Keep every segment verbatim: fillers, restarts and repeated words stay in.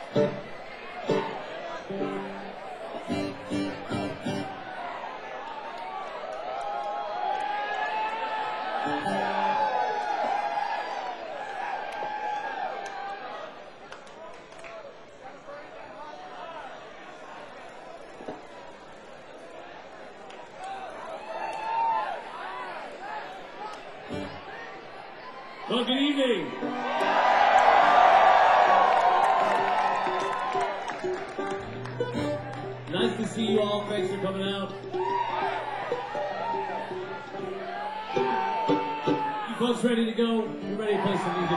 Well, good evening. Nice to see you all. Thanks for coming out. You folks ready to go? We're ready to play some music.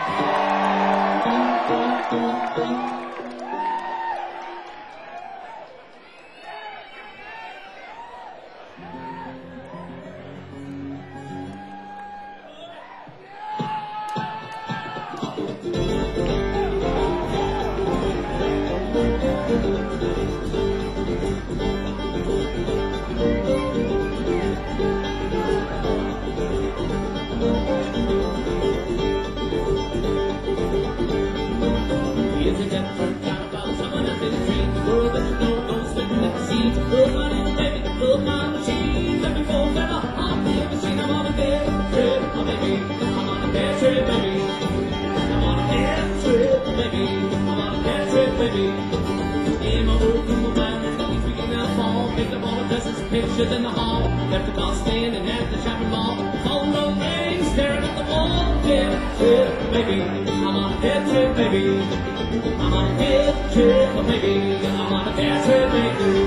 Pictures in the hall, left the car standing at the shopping mall. Phone no ring, staring at the wall. Head trip, baby, I'm on a head trip, baby. I'm on a head trip, baby. I'm on a head trip, baby.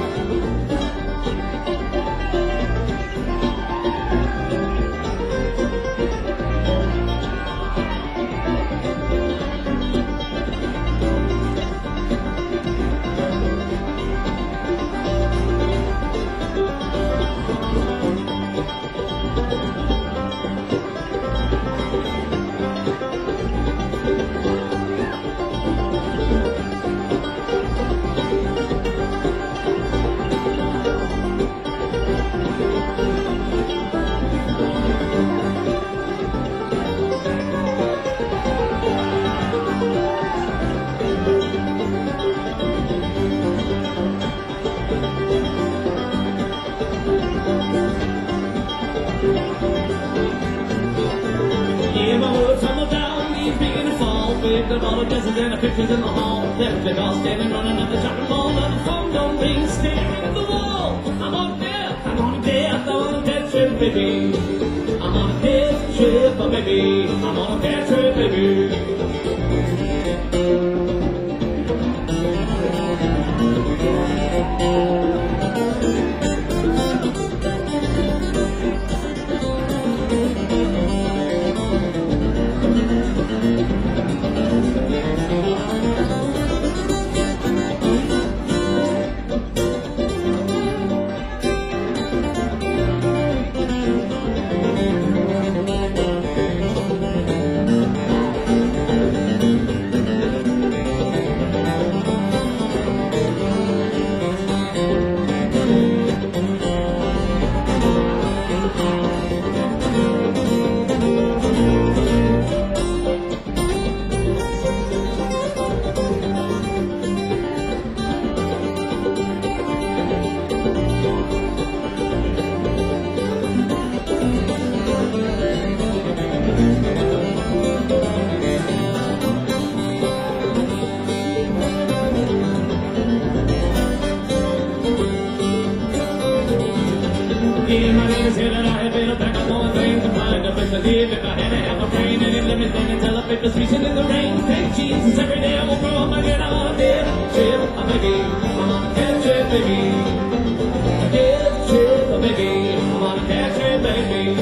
The ball of dresses and the pictures in the hall. Left the car standing running at the shopping mall. Now the phone don't ring, staring at the wall. I'm on death, I'm on a death, I'm on a death trip, baby. I'm on a death trip, baby. I'm on a death trip, baby. If I had to have a brain and it let me stand until I fit the streets in the rain. Take Jesus every day I will grow up again. I'm on a dead trip, baby. I'm on a dead trip, baby. A dead trip, baby. I'm on a dead trip, baby.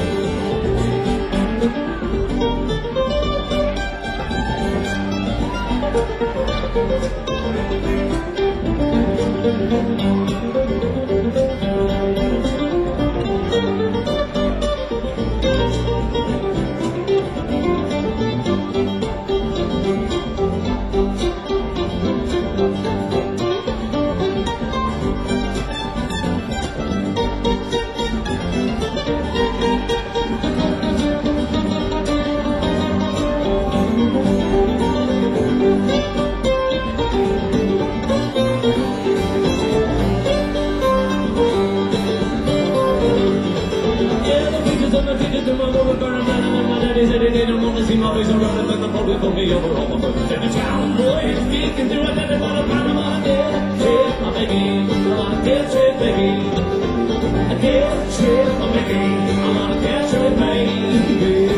and the teachers and my mother burned down, and my daddy said he didn't want to see my face around, and the police pulled me over all my friends. And the town boy is speaking through a dead body, I'm on a dead trip, my baby. I'm on a dead trip, baby. A dead trip, my baby. I'm on a dead trip, baby.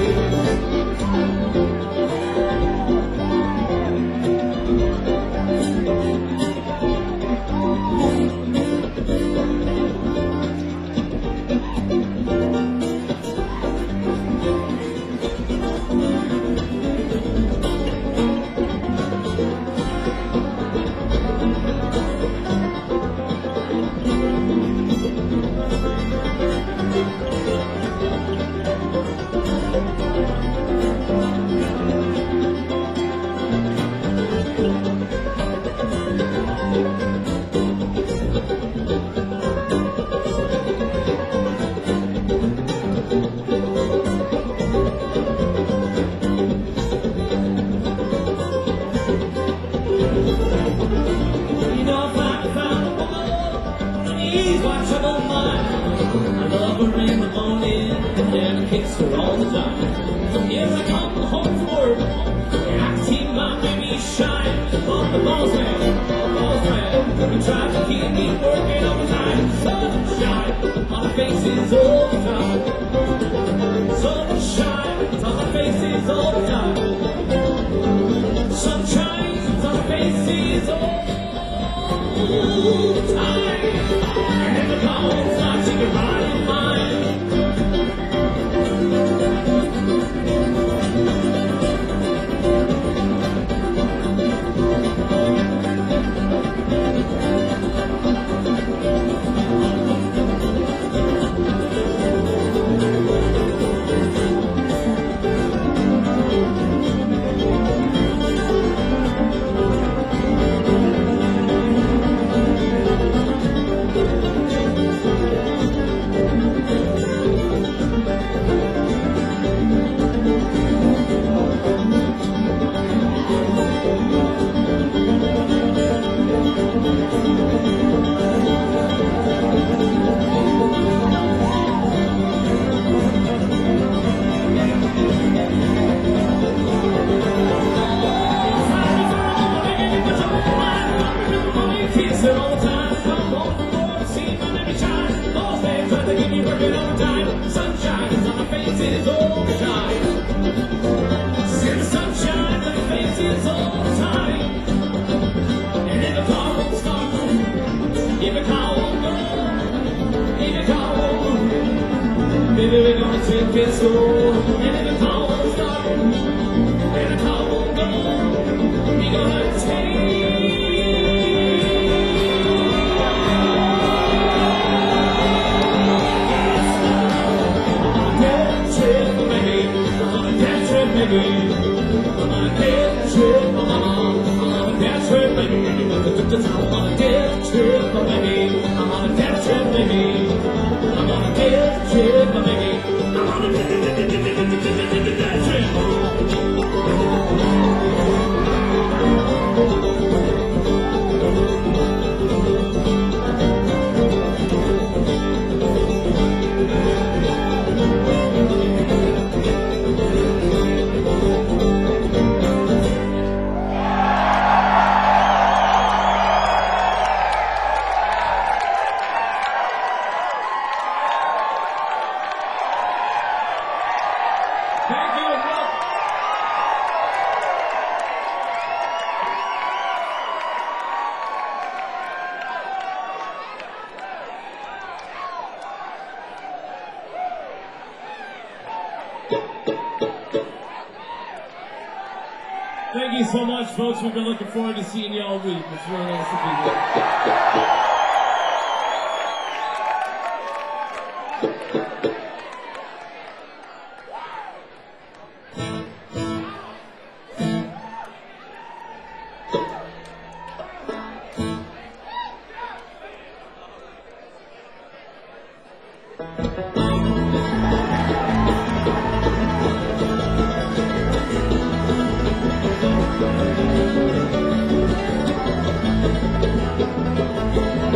Thank you so much, folks. We've been looking forward to seeing you all week. It's really nice to be here. Thank you.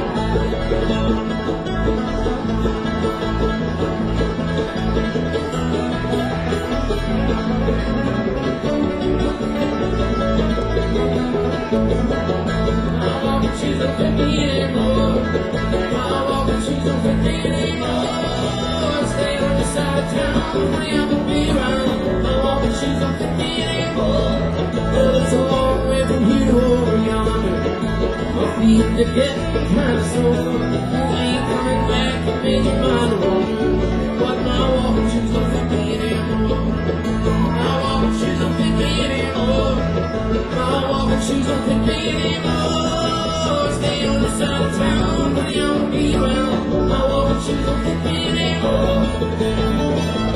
My walking shoes don't fit me anymore. My walking shoes don't fit me anymore. Stay on the side of town, honey, I won't be around. My walking shoes don't fit me anymore. Well, it's a long way from here over yonder. My feet are getting kinda sore. You ain't coming back, you made your mind wonder. But my walking shoes don't fit me anymore. My walking shoes don't fit me anymore. My walking shoes don't fit me anymore. Stay on the side of town, but you won't be around. My walking shoes don't fit me anymore.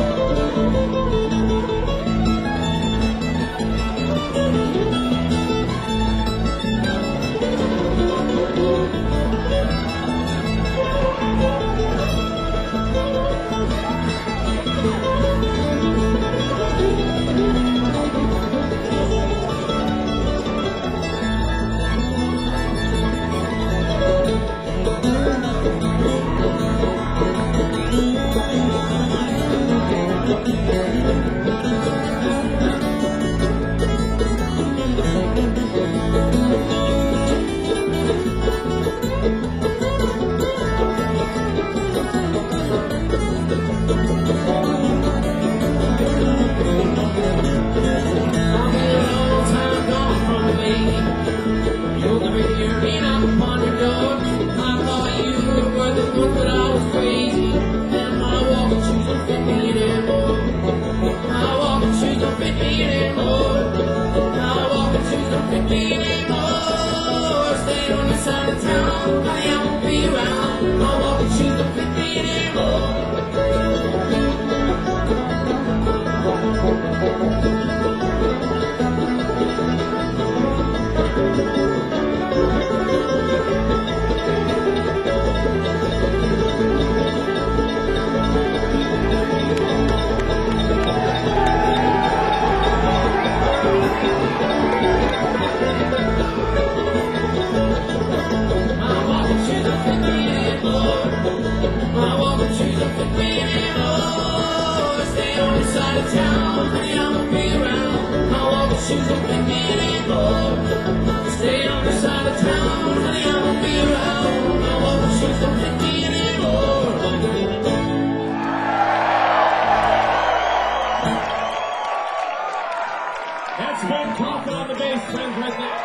That's Ben Coffin on the bass, friends, right there.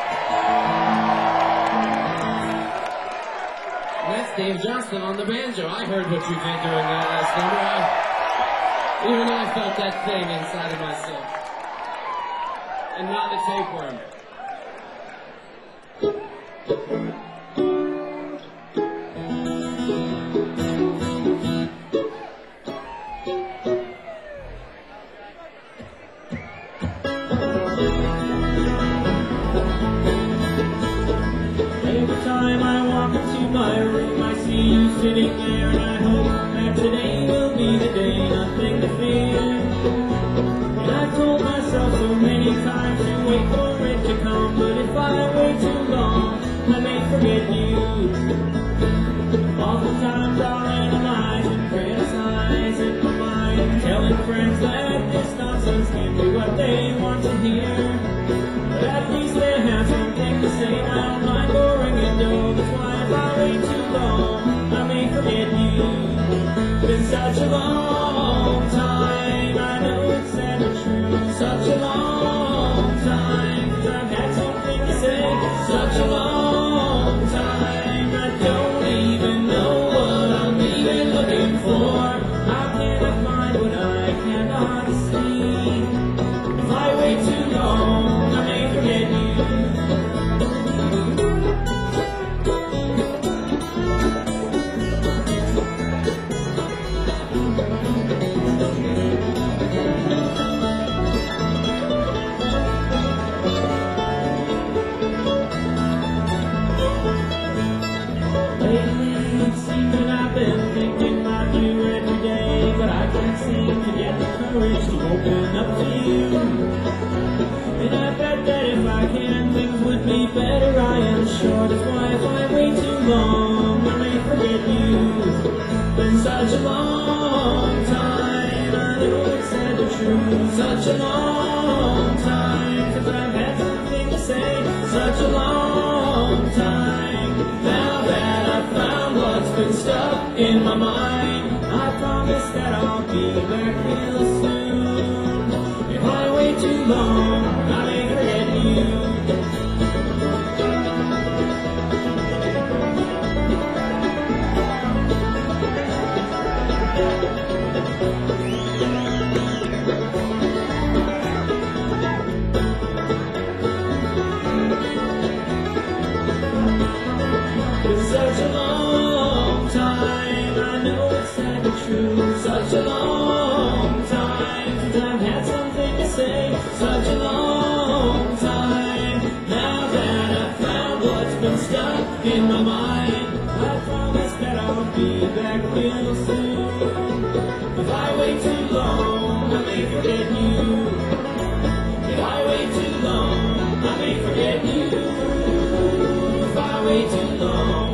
And that's Dave Johnston on the banjo. I heard what you did during that last number. I, even I felt that thing inside of myself. And not the tapeworm. Sitting there, and I hope that today will be the day, nothing to fear. And I told myself so many times to wait for it to come, but if I wait too long, I may forget you. Oftentimes I'll analyze and criticize in my mind, telling friends that this nonsense can do what they want to hear. But at least they have something to say. I don't mind boring it though, that's why if I wait too long, forget you. Been such a long time, I know it's sad but true. Such a long time, 'cause I've had something to say. Such a long time, I don't even know what I'm even looking for. How can I find what I cannot see? If I wait too long, I may forget you. Open up to you, and I bet that if I can, things would be better. I am sure that's why if I wait too long, I may forget you. Been such a long time, I know it's sad but true. Such a long time, 'cause I've had something to say. Such a long be back real soon. If I wait too long, I may forget you. Such a long time, I know it's sad but true. Such a long time since I've had something to say. Such a long time, now that I've found what's been stuck in my mind. I promise that I'll be back real soon. If I wait too long, I may forget you. If I wait too long, I may forget you. If I wait too long.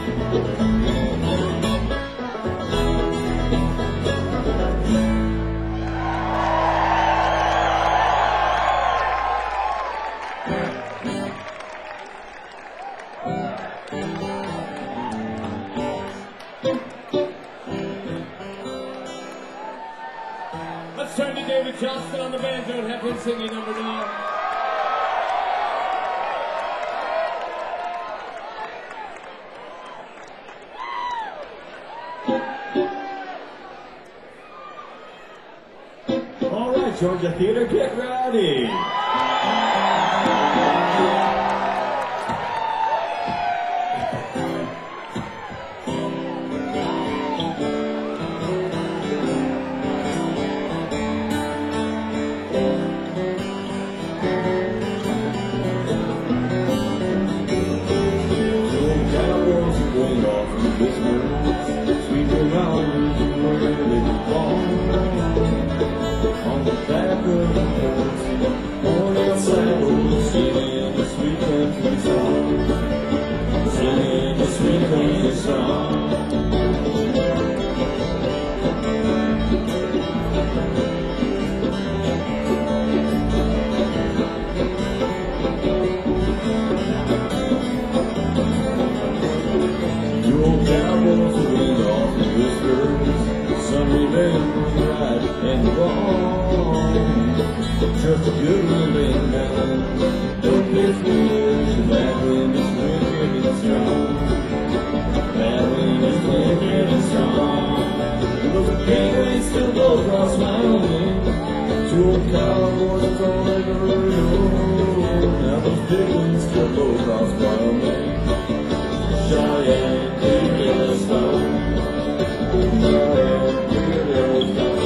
Let's turn to David Johnston on the banjo and have him singing number nine. All right, Georgia Theater, get ready. Just a good living down. Don't be foolish, bad wind is wicked and strong. Bad wind is wicked and strong. Those gateways still blow across Wyoming. Two old cowboys on the road. Now those big winds still blow across Wyoming. Cheyenne, big Yellowstone. Cheyenne, big Yellowstone.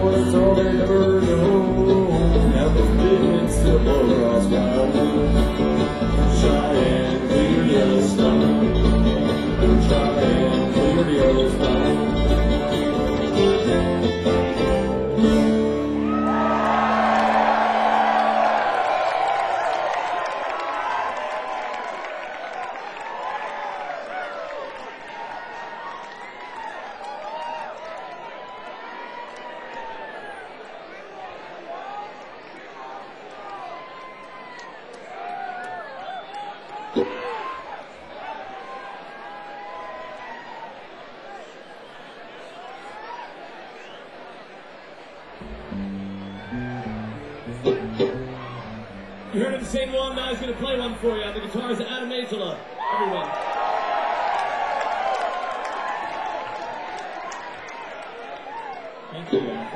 know that's all they ever know. Now the business still across my room. Cheyenne, clear Yellowstone. Cheyenne, clear Yellowstone. You heard him sing one, now he's going to play one for you. On the guitars, Adam Angela. Everyone. Thank you, guys.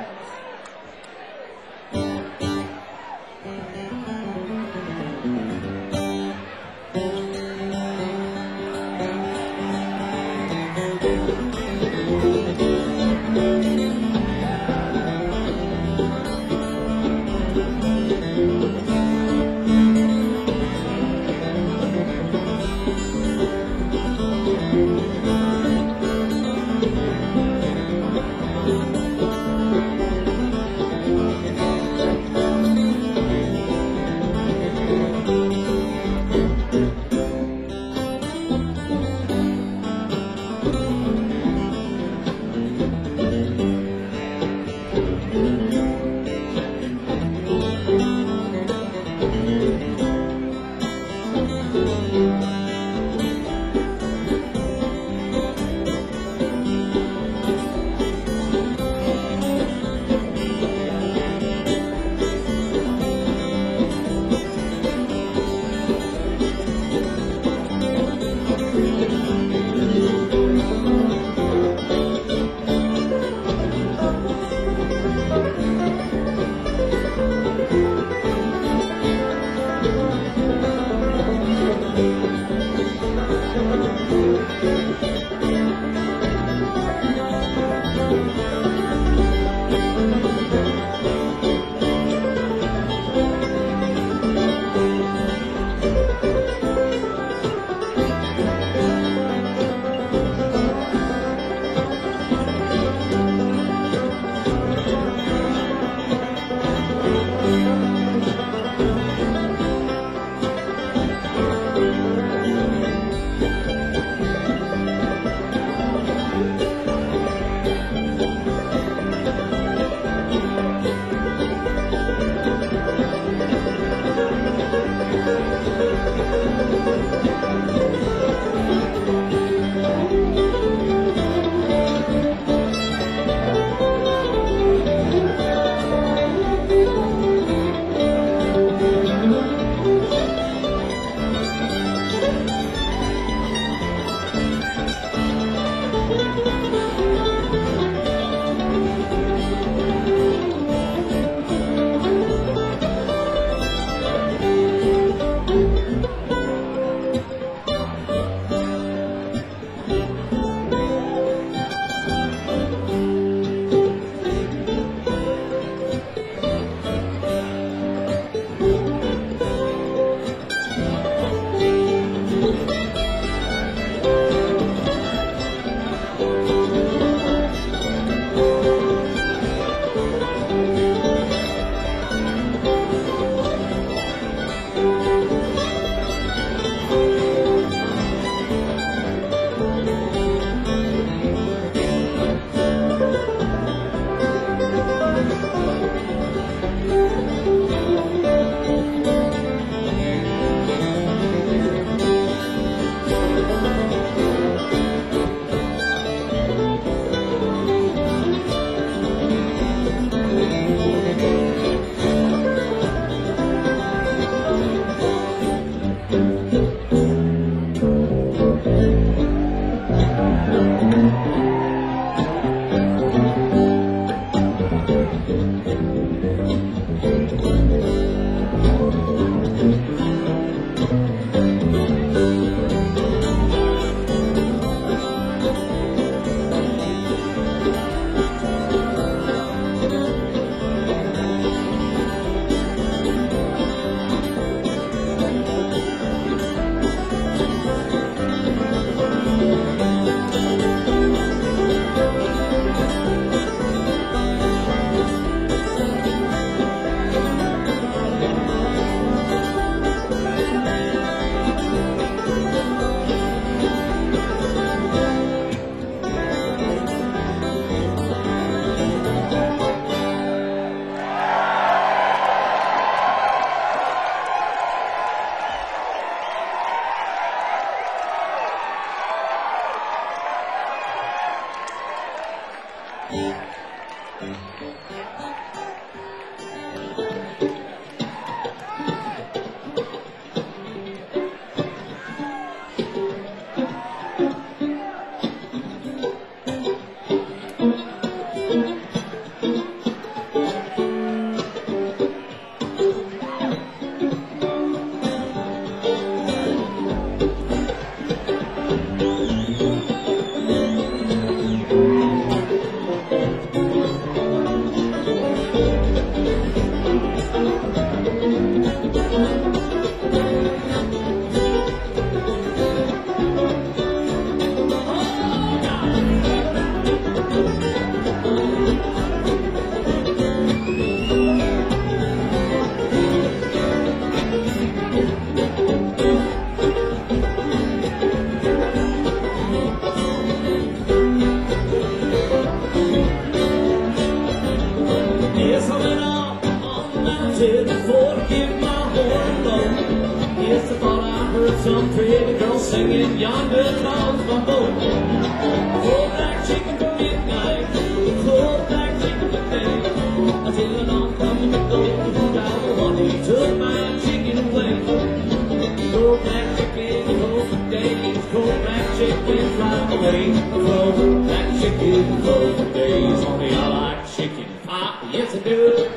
Yes, I went up on the mountain for to give my horn low. Yes, I thought I heard some pretty girl singing yonder comes my boat. Full black chicken for midnight, full black chicken for day. Until an on coming to go, who died one day took my chicken away. Cold black chicken, cold for days, cold black chicken fly away. Cold black chicken, cold for days, only I like chicken pie. Yes, I do.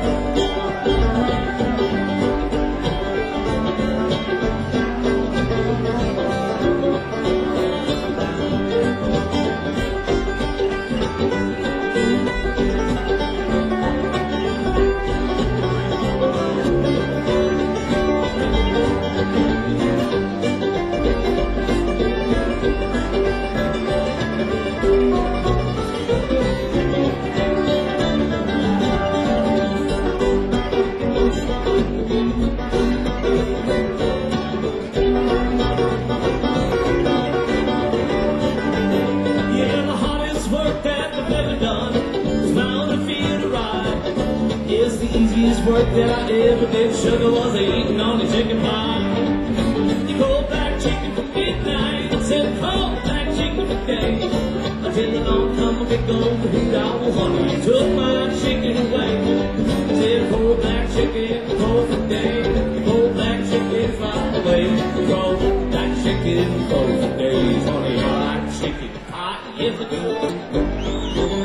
Yeah, the hardest work that I've ever done was bound to feel to ride. Yes, the easiest work that I ever did, sugar, was eating on the chicken pie. You cold black chicken for midnight, said cold black chicken for day. Until along come a big old hoot owl honey, he took my chicken away. Said cold black chicken, cold for day, cold black chicken fly away. Cold black chicken, cold for days, honey, I like chicken pie. Yes, I do.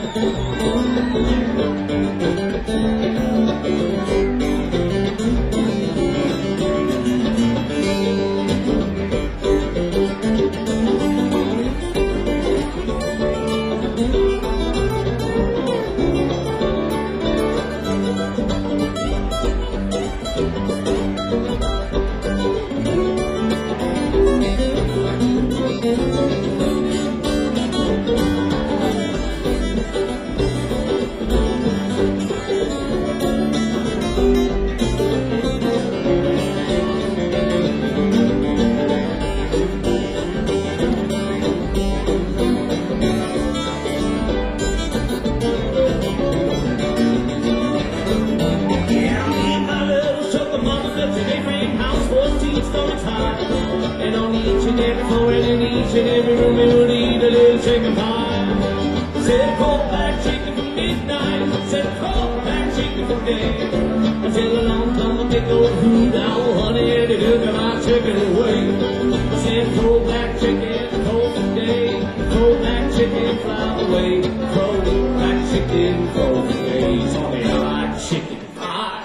And on each and every floor and in each and every room we would eat a little chicken pie. Said cold black chicken for midnight, said cold black chicken for day. Until along come a big old hoot owl honey and they took my chicken away. Said cold black chicken, cold for day, cold black chicken fly away. Cold black chicken, cold for days, honey I like chicken pie.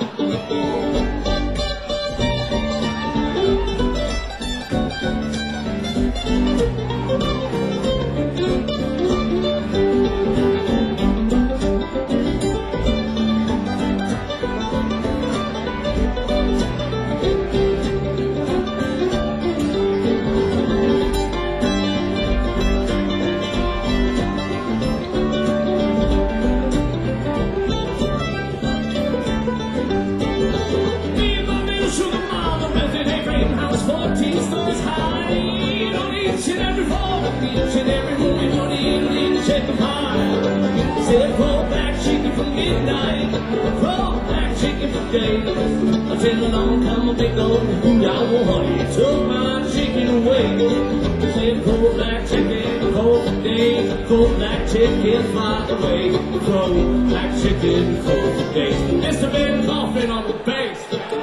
fourteen stories high, on each and every floor, each and every room, you don't need a little chicken pie. Said cold black chicken for midnight, cold black chicken for days. Until along come a big old hoot owl honey, took my chicken away. Said chicken, cold black chicken, cold for days. Cold black chicken, fly away. Cold black chicken, cold for days. Mister Ben Coffin on the bass.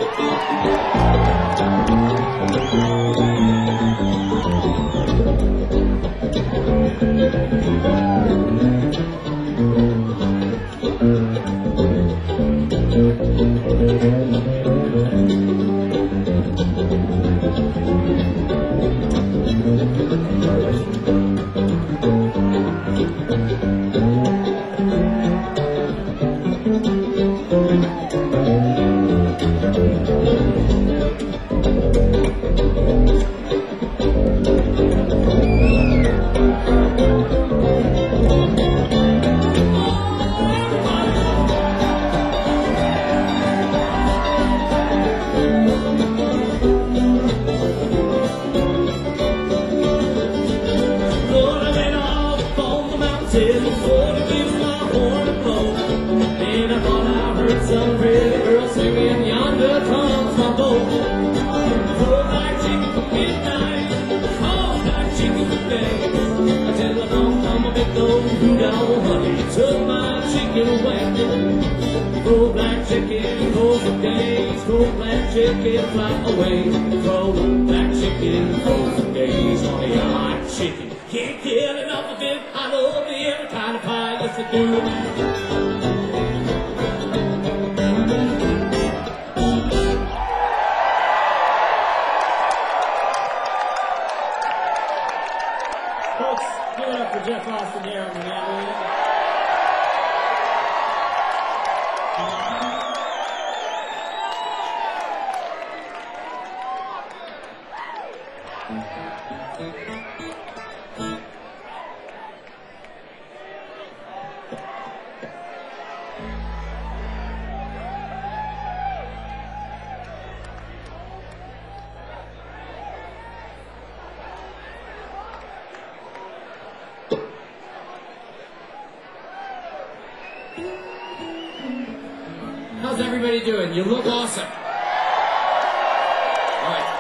Cold black chicken, cold for days. Cold black chicken, fly away. Cold black chicken, cold for days. Honey, I like chicken. Can't get enough of it. I love every kind of pie. Yes, I do. Folks, give it up for Jeff Austin here on the mandolin. How's everybody doing? You look awesome. All right.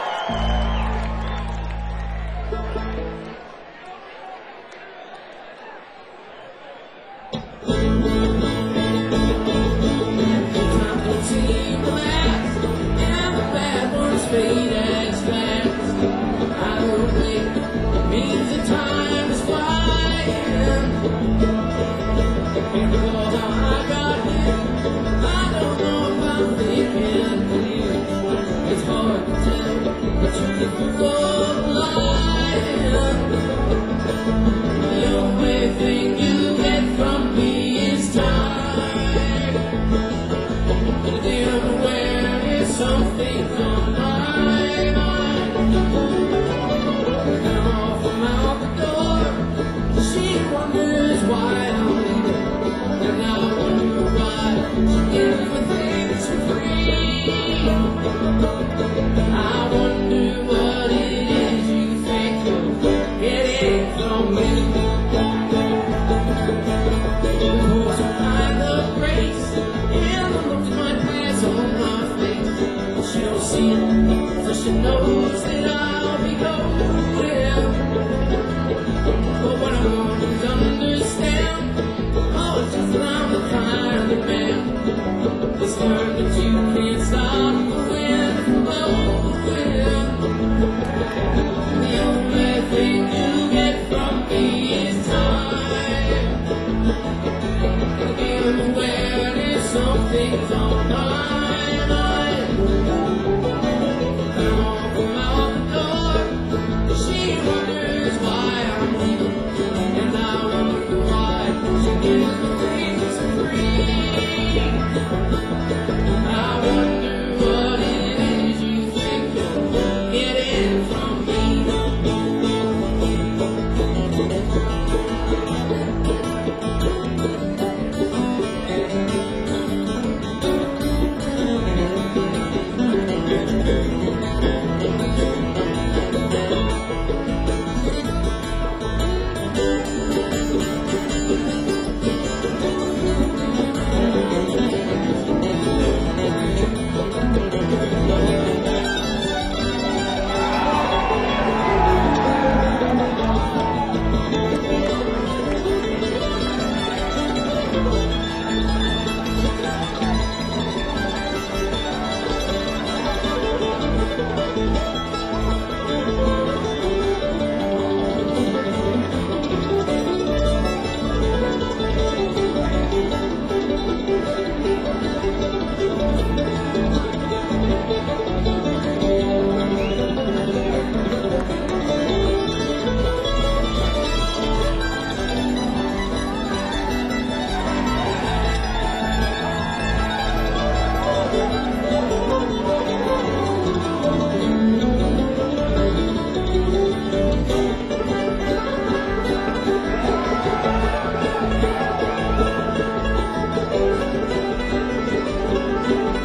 Time to see the last, and the bad ones fade as fast. I don't think it means the time is flying. Because I got here, I don't know if I'm thinking clear. It's hard to tell, but you can go lying. The only thing you get from me is time. The awareness, something's on my mind. And off I'm out the door, she wonders why I'm leaving. And I wonder why she gives me things for free. I wonder what it is you think you're getting from me. Before I find the grace and the looks might pass on my face. She don't see it, so she knows that I'll be going. But what I want is understand. Oh, it's just that I'm the kind of man that's learned that you can't stop the wind from blowing. The only thing you get from me is time. Being aware that something's on my mind. And off I'm out the door, she wonders why I'm leaving. And I wonder why she gives me things for free. I wonder what it is you think you're getting from me.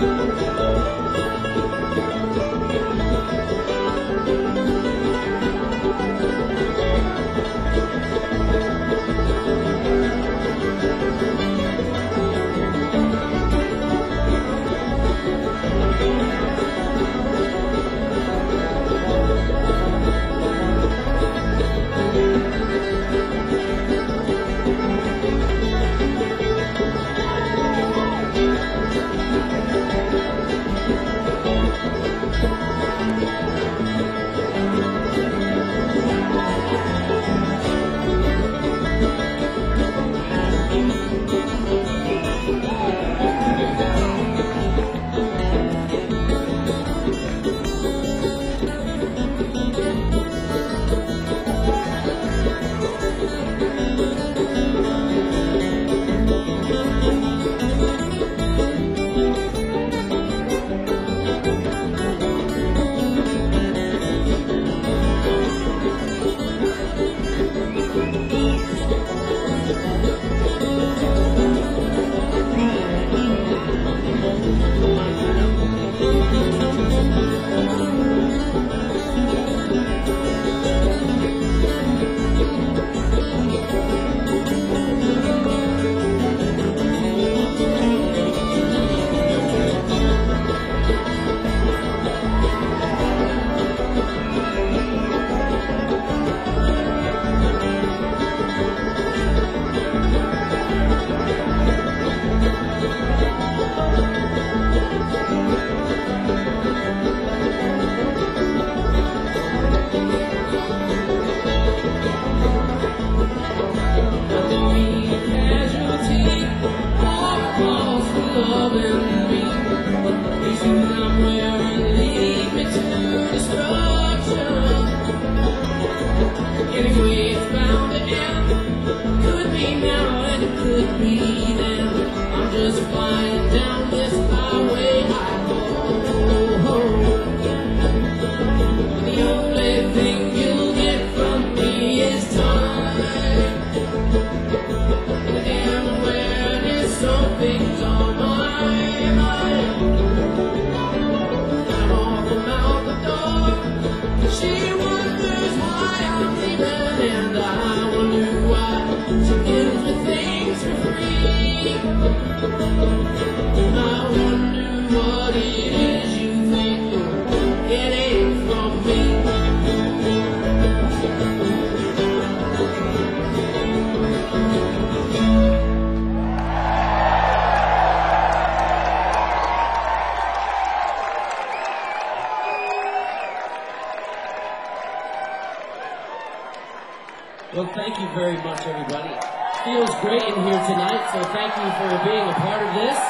Well, thank you very much, everybody. Feels great in here tonight, so thank you for being a part of this.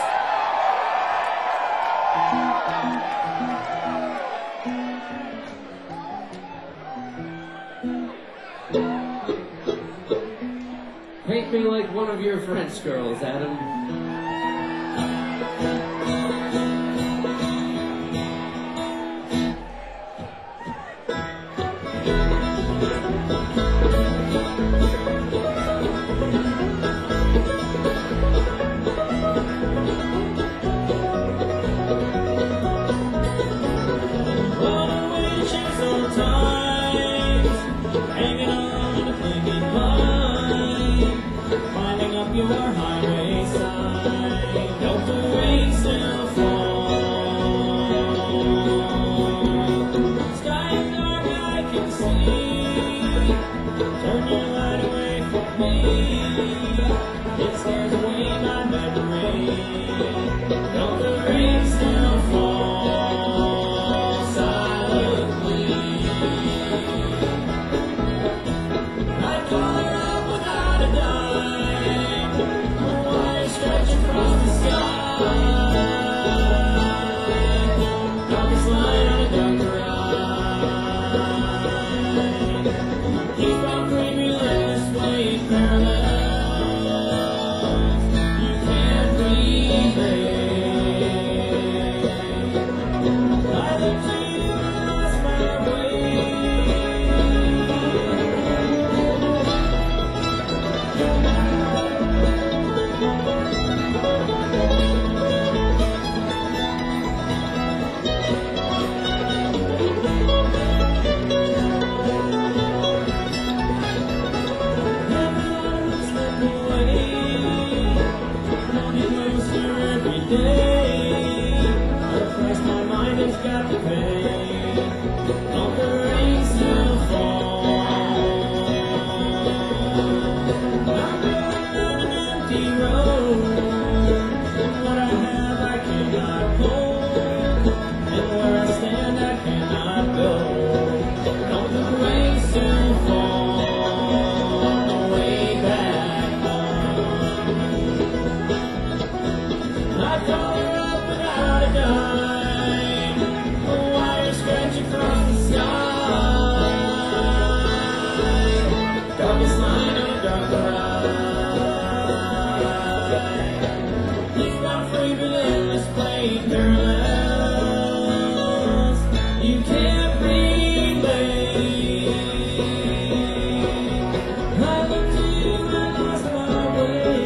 Paint me like one of your French girls, Adam. Your highway sign, don't the rain still fall? Sky is dark, I can see. Turn your light away from me. It scares away my memory. Don't the rain still fall silently? I'd call her up without a dime. Stretch across the sky. Darkest line on a dark ride. Keep on creeping this way parallel. You can't relate. I look to you and lost my way. day. The price my mind has got to pay. On the race to fall. I'm going down an empty road. And what I have I cannot hold. And where I stand I cannot go. On the race to fall. On the way back home. I call her up without a dime. A wire stretch across the sky. Darkest line on a dark ride. You've got free but endless plain parallels. You can't relate. I looked to you and lost my way.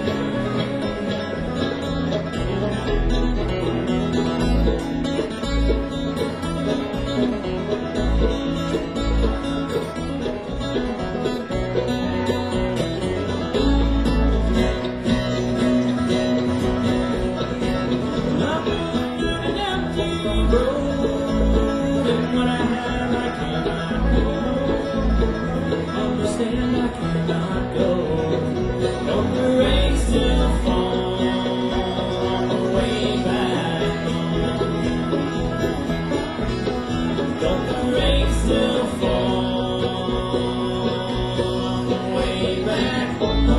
I'm going down an empty road, and what I have I cannot hold. Understand I cannot go. Don't the race still fall on the way back home? Don't the race still fall on the way back home?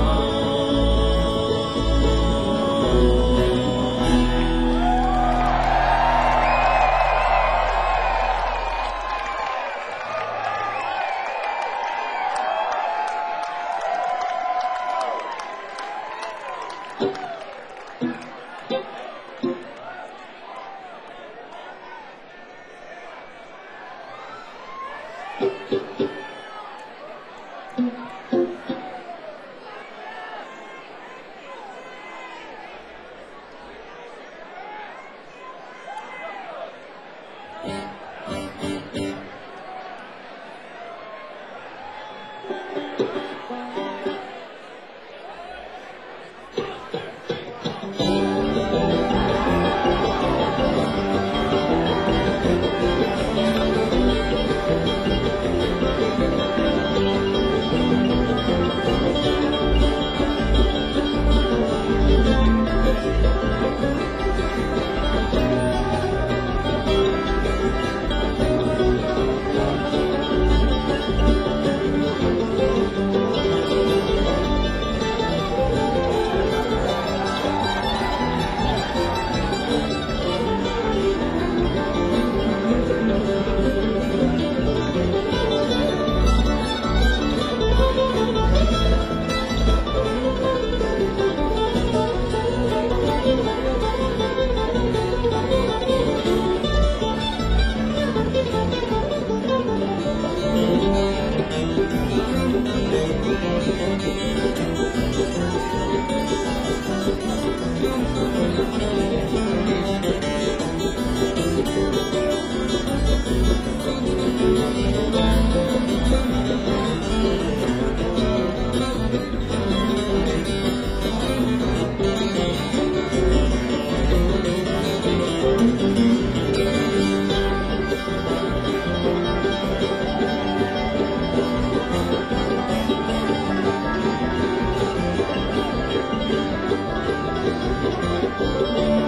Thank you.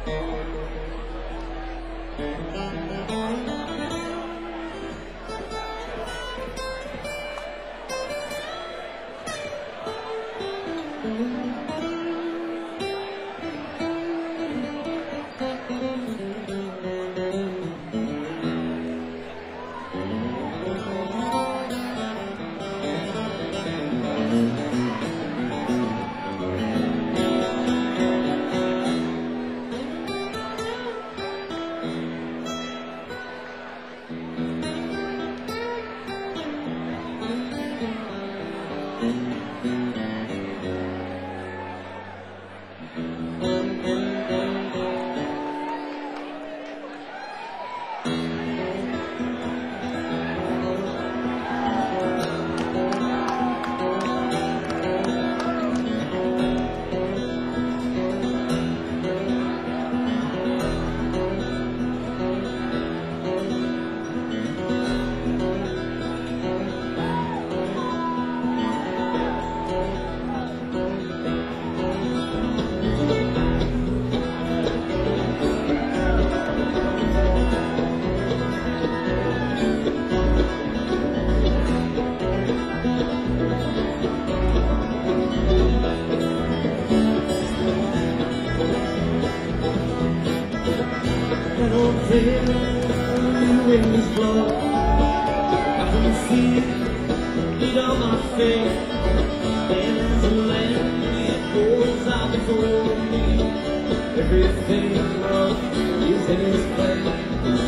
That old feeling when the winds blow, I can feel it on my face. And as the land it goes out before me, everything else is in its place.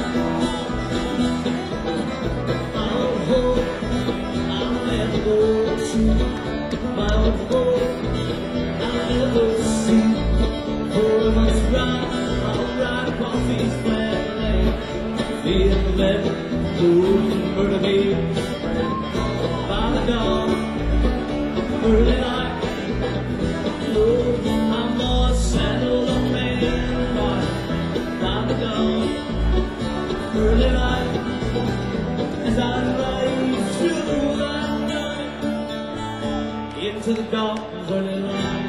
I'll hold, I'll never go to my old home. I'll never see for what's right. I'll ride across these flat lanes, feel the lead move for me. By the dawn, early night, Lord, I'm more saddled up man. By the dawn, early night, as I ride through that night into the darkness early night.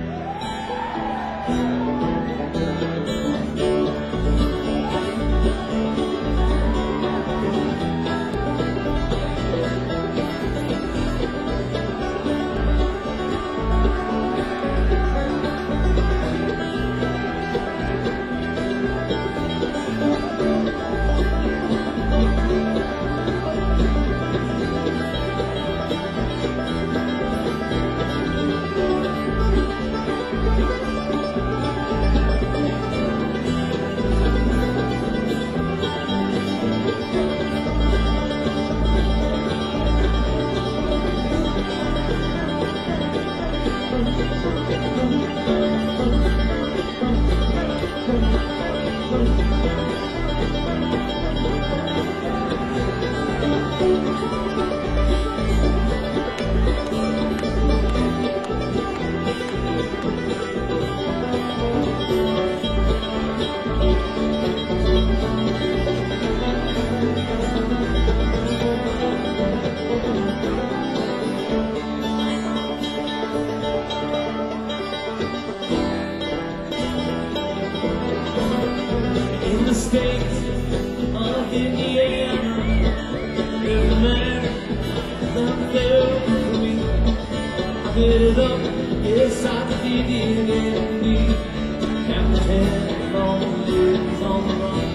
In the states of Indiana, there's a man that there for me. I put it up inside the D D N D, count the ten long years on the run.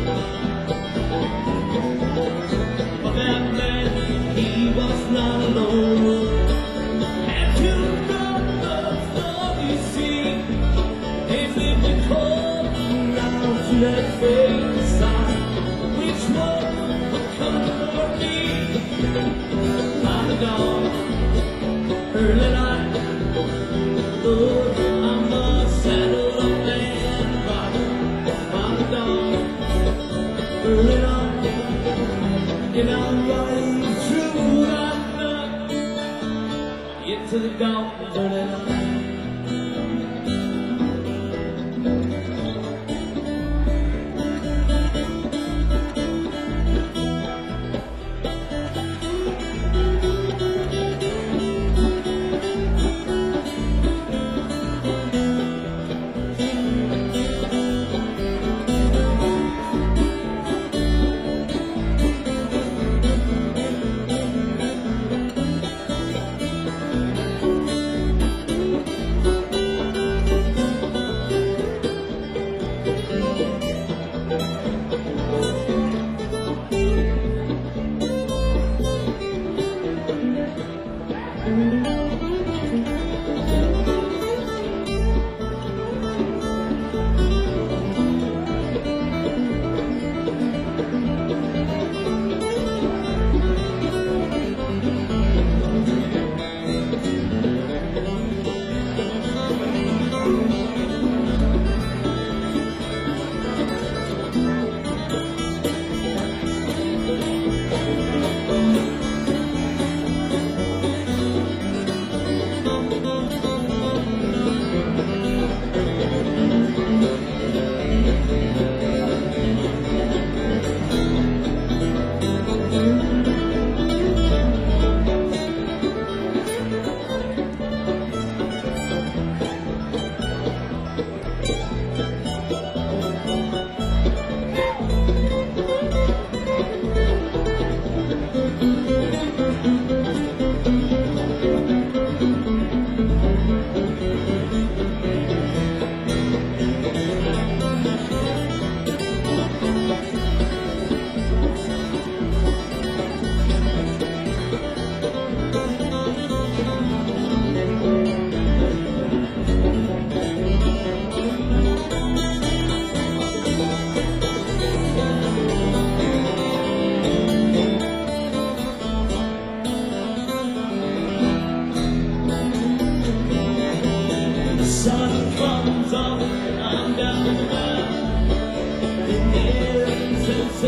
But that man, he was not alone. And to God the love you see, they lived in cold around to that face side. Which one would come for me? By the dawn, early night, Lord, I'm a saddled up man. By the dawn, early night, and I'm riding through that night into the darkness early night.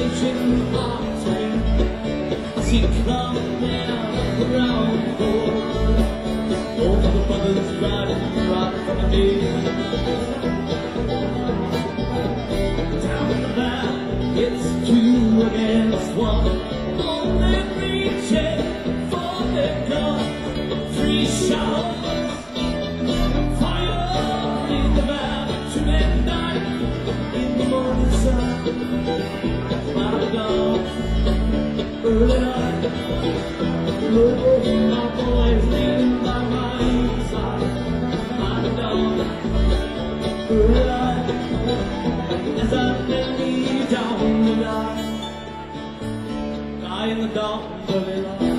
ancient heart's see coming out around the corner. All the brothers riding right in front of me. Down in the valley, it's two against one. Only reaching for their gun. Three shots, fire in the valley to midnight. In the morning sun, by the dawn, early night. Oh, my boys leaning by my side. By the dawn, early night. As I lay down to die, die in the dawn, early light.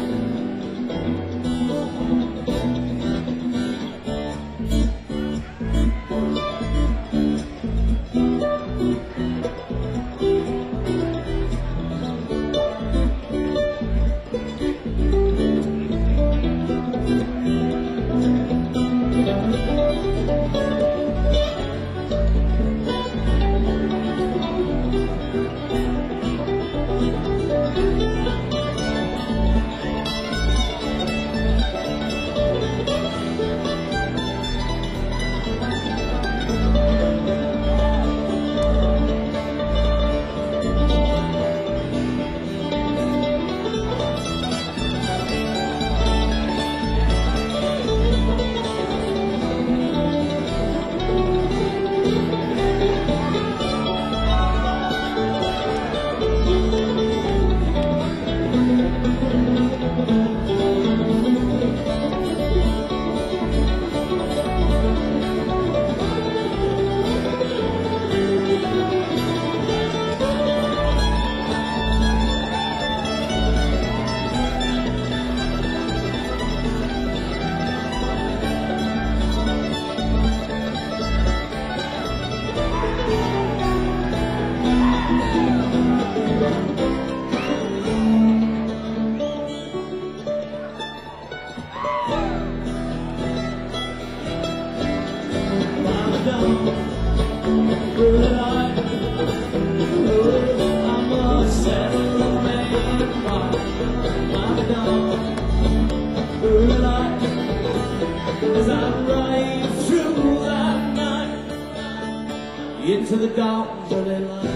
As I ride through that night into the dark early light.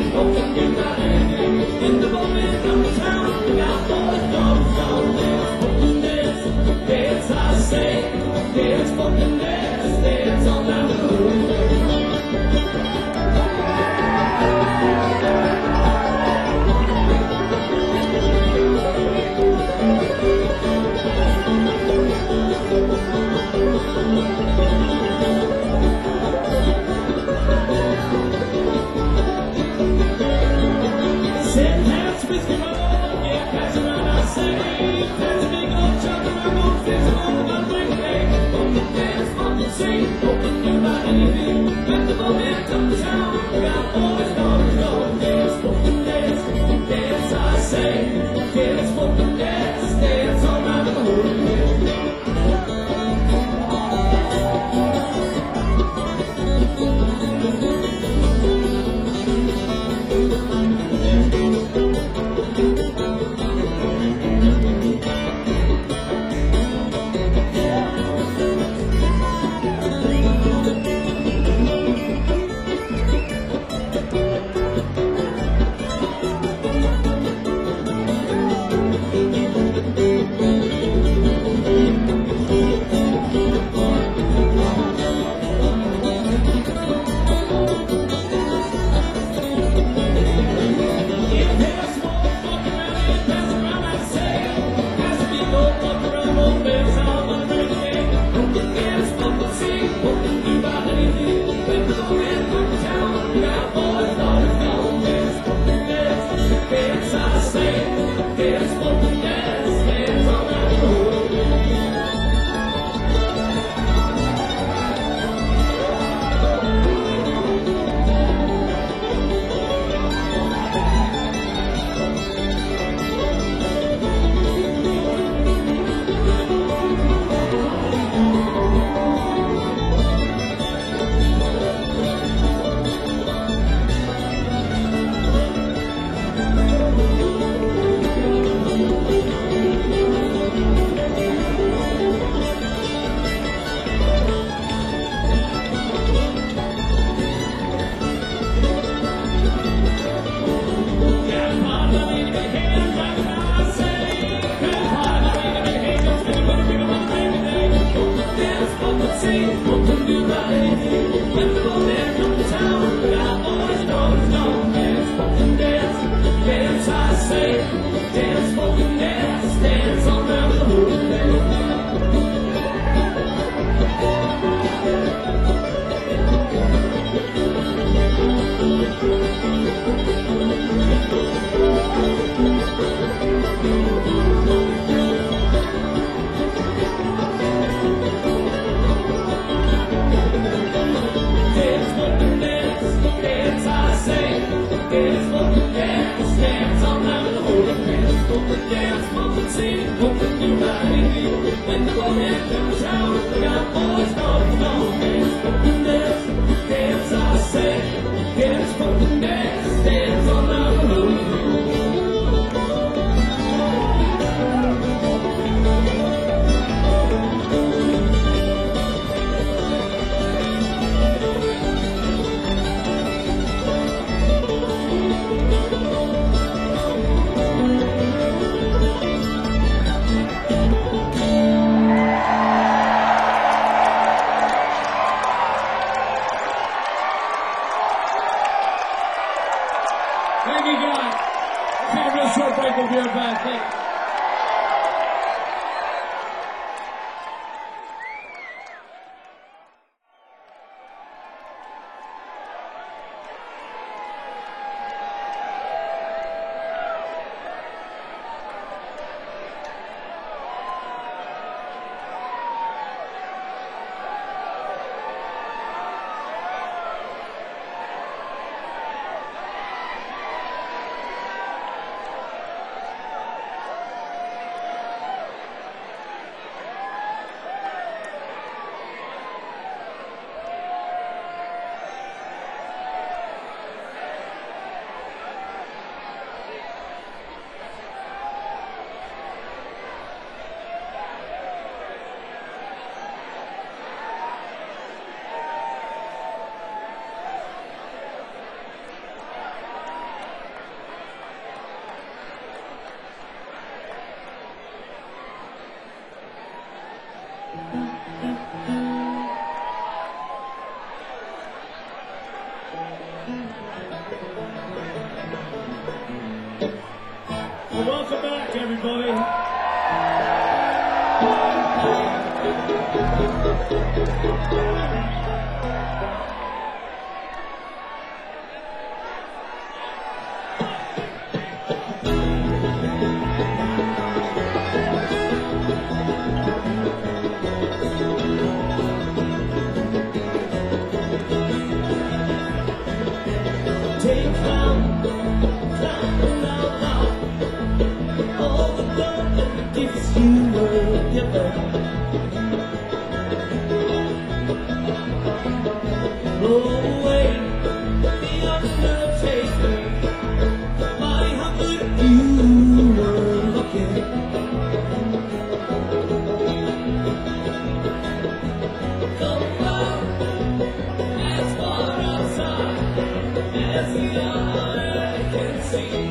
What can you do about anything? In the moment of the town, we got boys, dogs, dogs, dance, fucking dance, dance, I say, dance, fucking dance, dance all down the hood. luck, everybody. Take down, down, down, down, all the love and the gifts you were given. Blow away the undertaker by how good you were looking. Come out as far outside as the eye can see.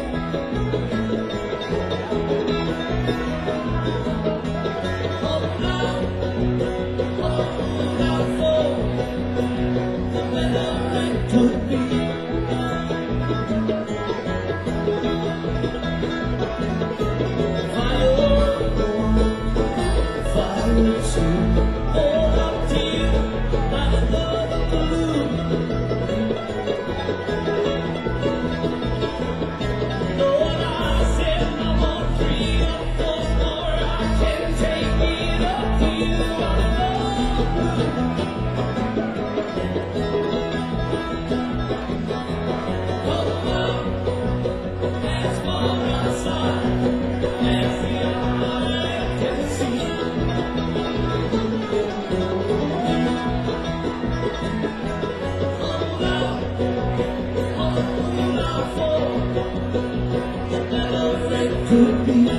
Hold out, hold out for the better it could be. Fire one, fire two, hold up to you by the love of the moon. Lord, I said no more, three or four more. I can take it up to you. I love Come out as far outside as the eye can see. Hold out, hold out for the better it could be.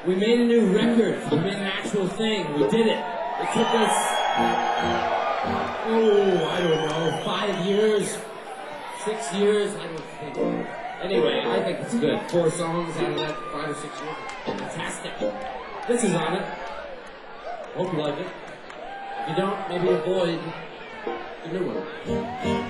We made a new record. We made an actual thing. We did it. It took us, oh, I don't know, five years, six years. I don't think. Anyway, I think it's good. Four songs out of that, five or six years. Fantastic. This is on it. Hope you like it. If you don't, maybe avoid the new one.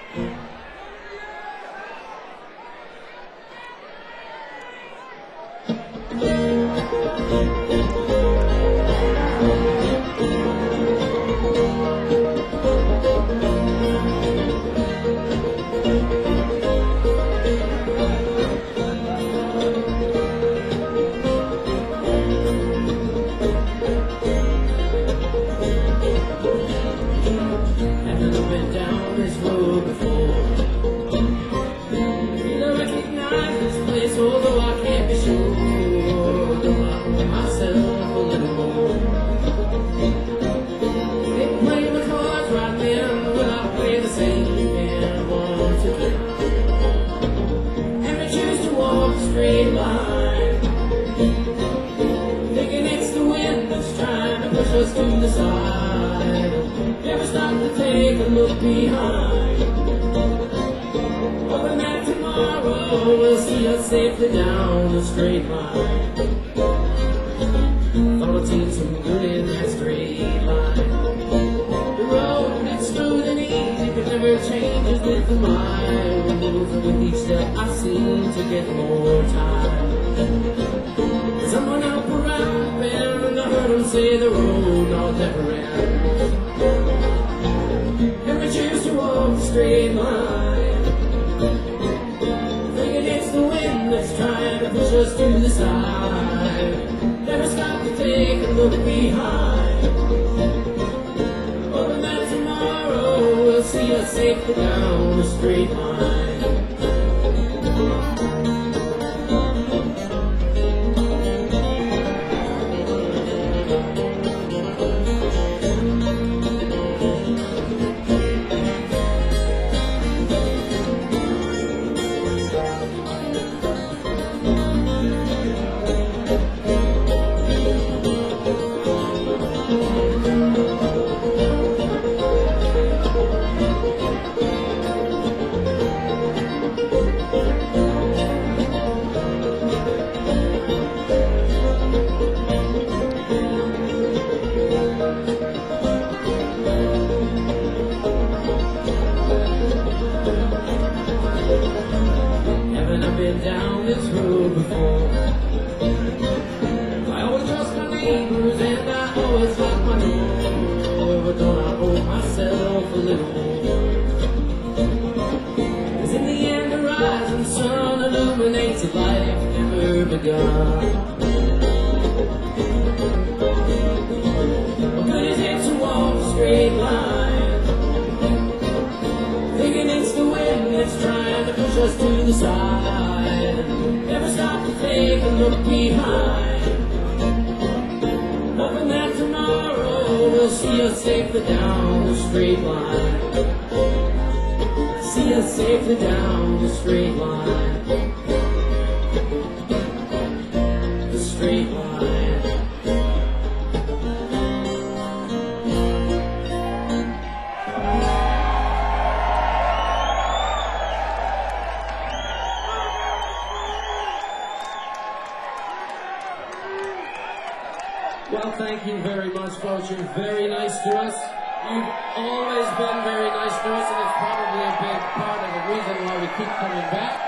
Safely down the straight line. Thought I'd seen some good in that straight line. The road is smooth and easy, but never changes with the miles. And with each step I seem to get more time. Someone up around the bend, and I heard him say the road all never ends. And we choose to walk the straight line. That's trying to push us to the side. Never stop to take a look behind. Hoping that tomorrow we'll see us safely down the straight line. Well, thank you very much, folks. You're very nice to us. You've always been very nice to us, and it's probably a big part of the reason why we keep coming back.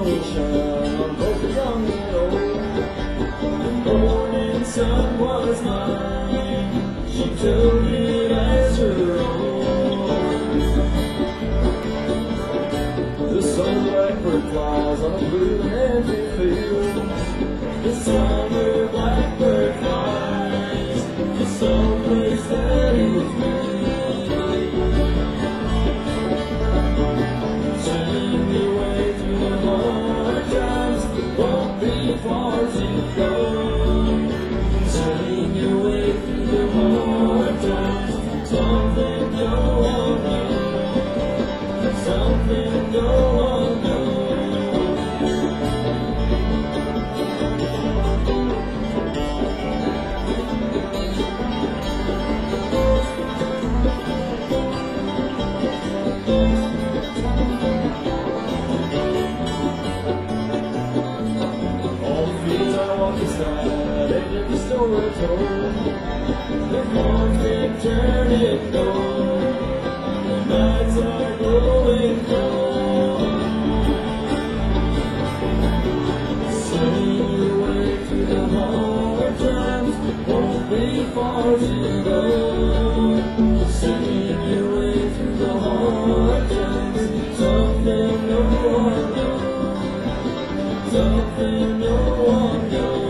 shine on both young and old. The morning sun was mine, she took it as her own. The sun blackbird flies on a blue and empty field. The summer blackbird flies to some place that is me. Sing your way through the hard times, won't be far to go. Sing your way through the hard times, something go on now, something go on now. Story told, the morning's turning gold, the nights are growing cold. Sing your way through the hard times, won't be far to go. Sing your way through the hard times, something no one knows, something no one knows.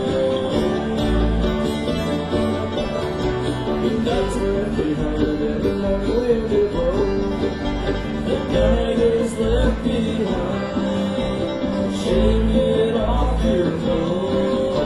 That's where behind every long wind it blows. The night is left behind. Shake it off your clothes.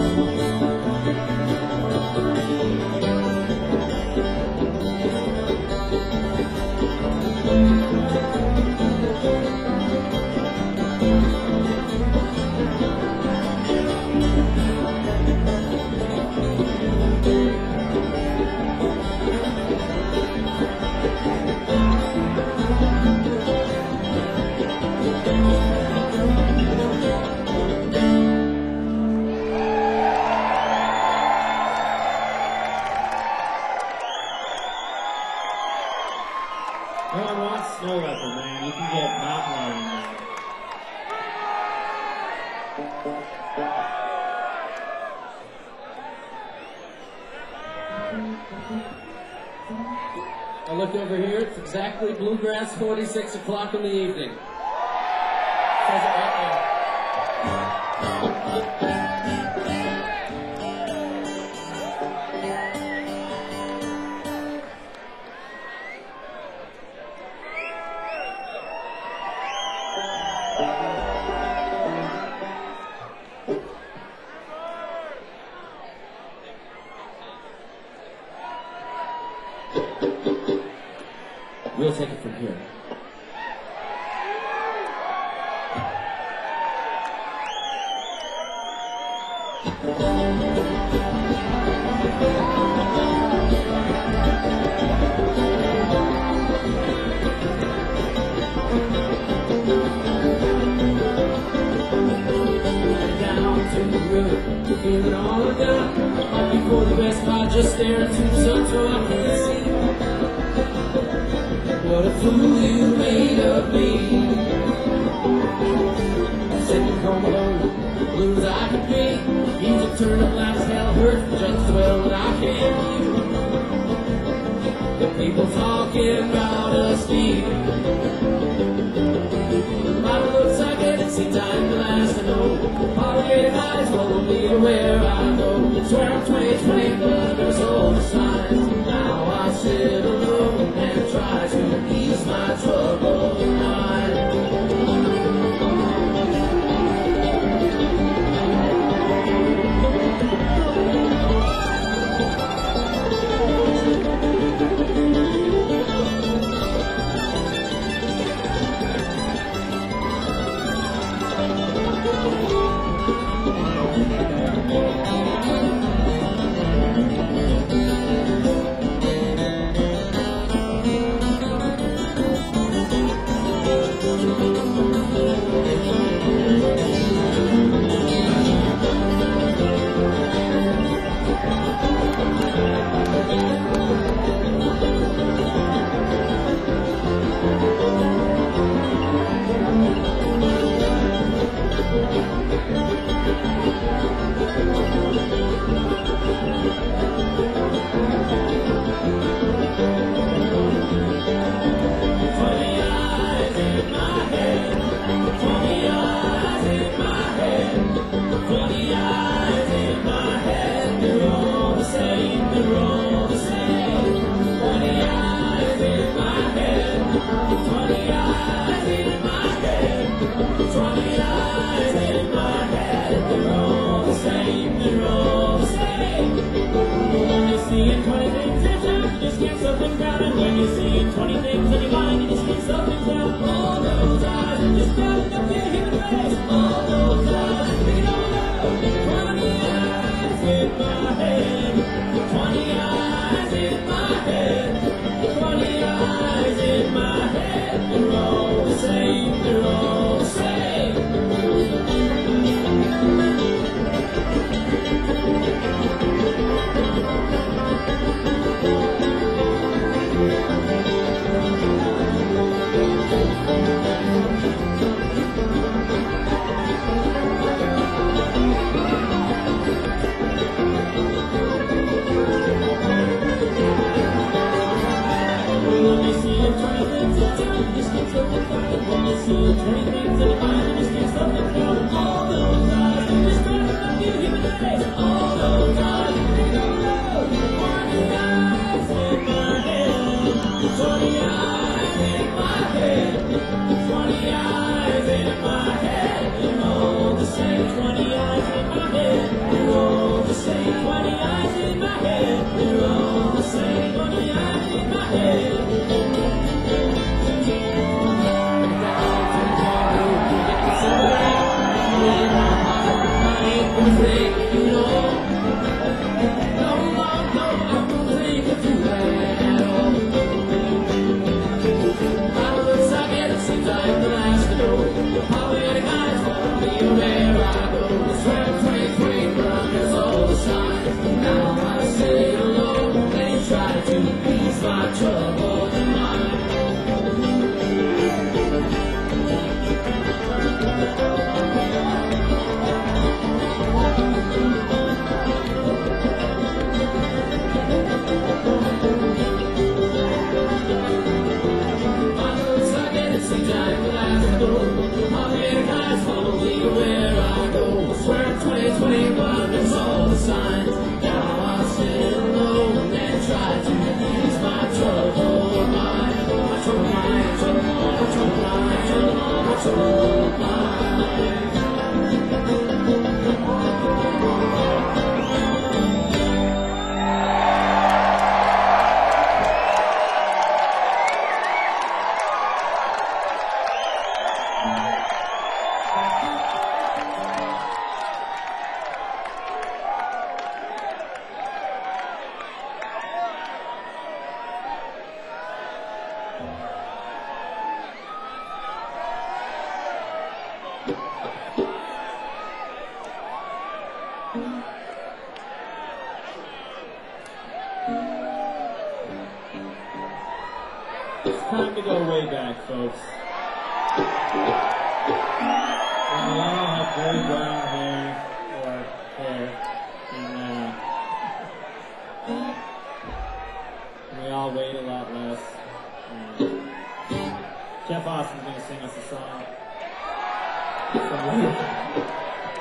No one wants Snow Leopard, man. You can get Mountain Lion now. I look over here, it's exactly Bluegrass forty-six o'clock in the evening. Says it right there. We'll take it from here. Down to the river, feeling all down. Up before the West Bar, just staring to the sun so I can see. What a fool you made of me. Sitting home alone, blue as I could be. Music turned up loud as hell, hurt just as well that I can hear. The people talking about us deep. The Bible looks like it, it's seen time to last. I know, obligated eyes follow me to where I go. It's where I'm twenty twenty, but there's all the signs. Now I sit alone and try to ease my troubled mind. see twenty things in your mind, you just see something's out. All those eyes, just standing up there, hit the face. All those eyes, think it over now. Twenty eyes in my head. Twenty eyes in my head. Twenty eyes in my head. They're all the same. They're all the same. When you see a twenty things in your mind, just keep something coming. When you see twenty things in your mind, just keep something coming. All those eyes, just try to look you in the face. All those eyes, they don't know. Twenty eyes in my head. Twenty eyes in my head. Twenty eyes in my head. They're all the same. Twenty eyes in my head. They're all the same. Twenty eyes in my head. They're all the same. Twenty eyes in my head. Trouble in mind. It's time to go way back, folks. When we all have very brown hair or hair, and uh, we all weighed a lot less. And Jeff Austin's gonna sing us a song. So,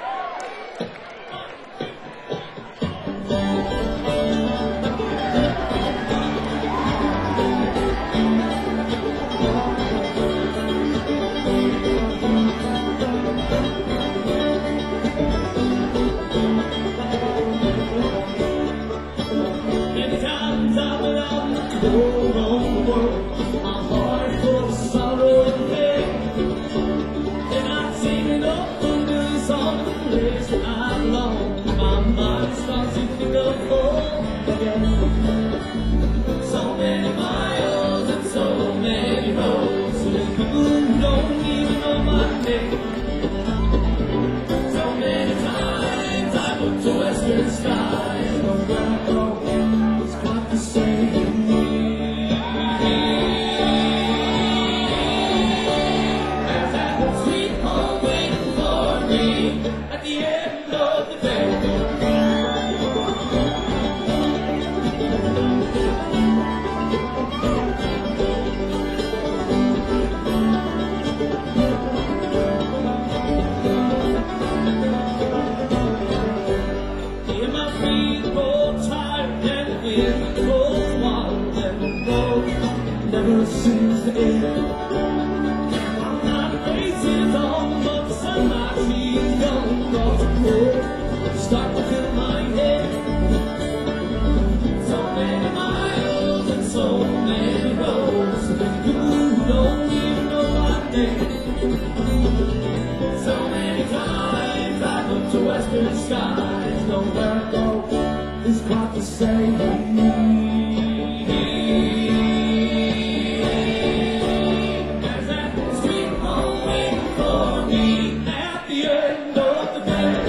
so many miles and so many roads, and you don't even know my name. So many times I look to western skies, but where I go, it's got the same. There's that sweet home waiting for me at the end of the day. Never seems to end. I'm not faces on, but the sunlight she's gone off the road. Start to fill my head. So many miles and so many roads. go is quite the same. There's that sweet home waiting for me at the end of the day.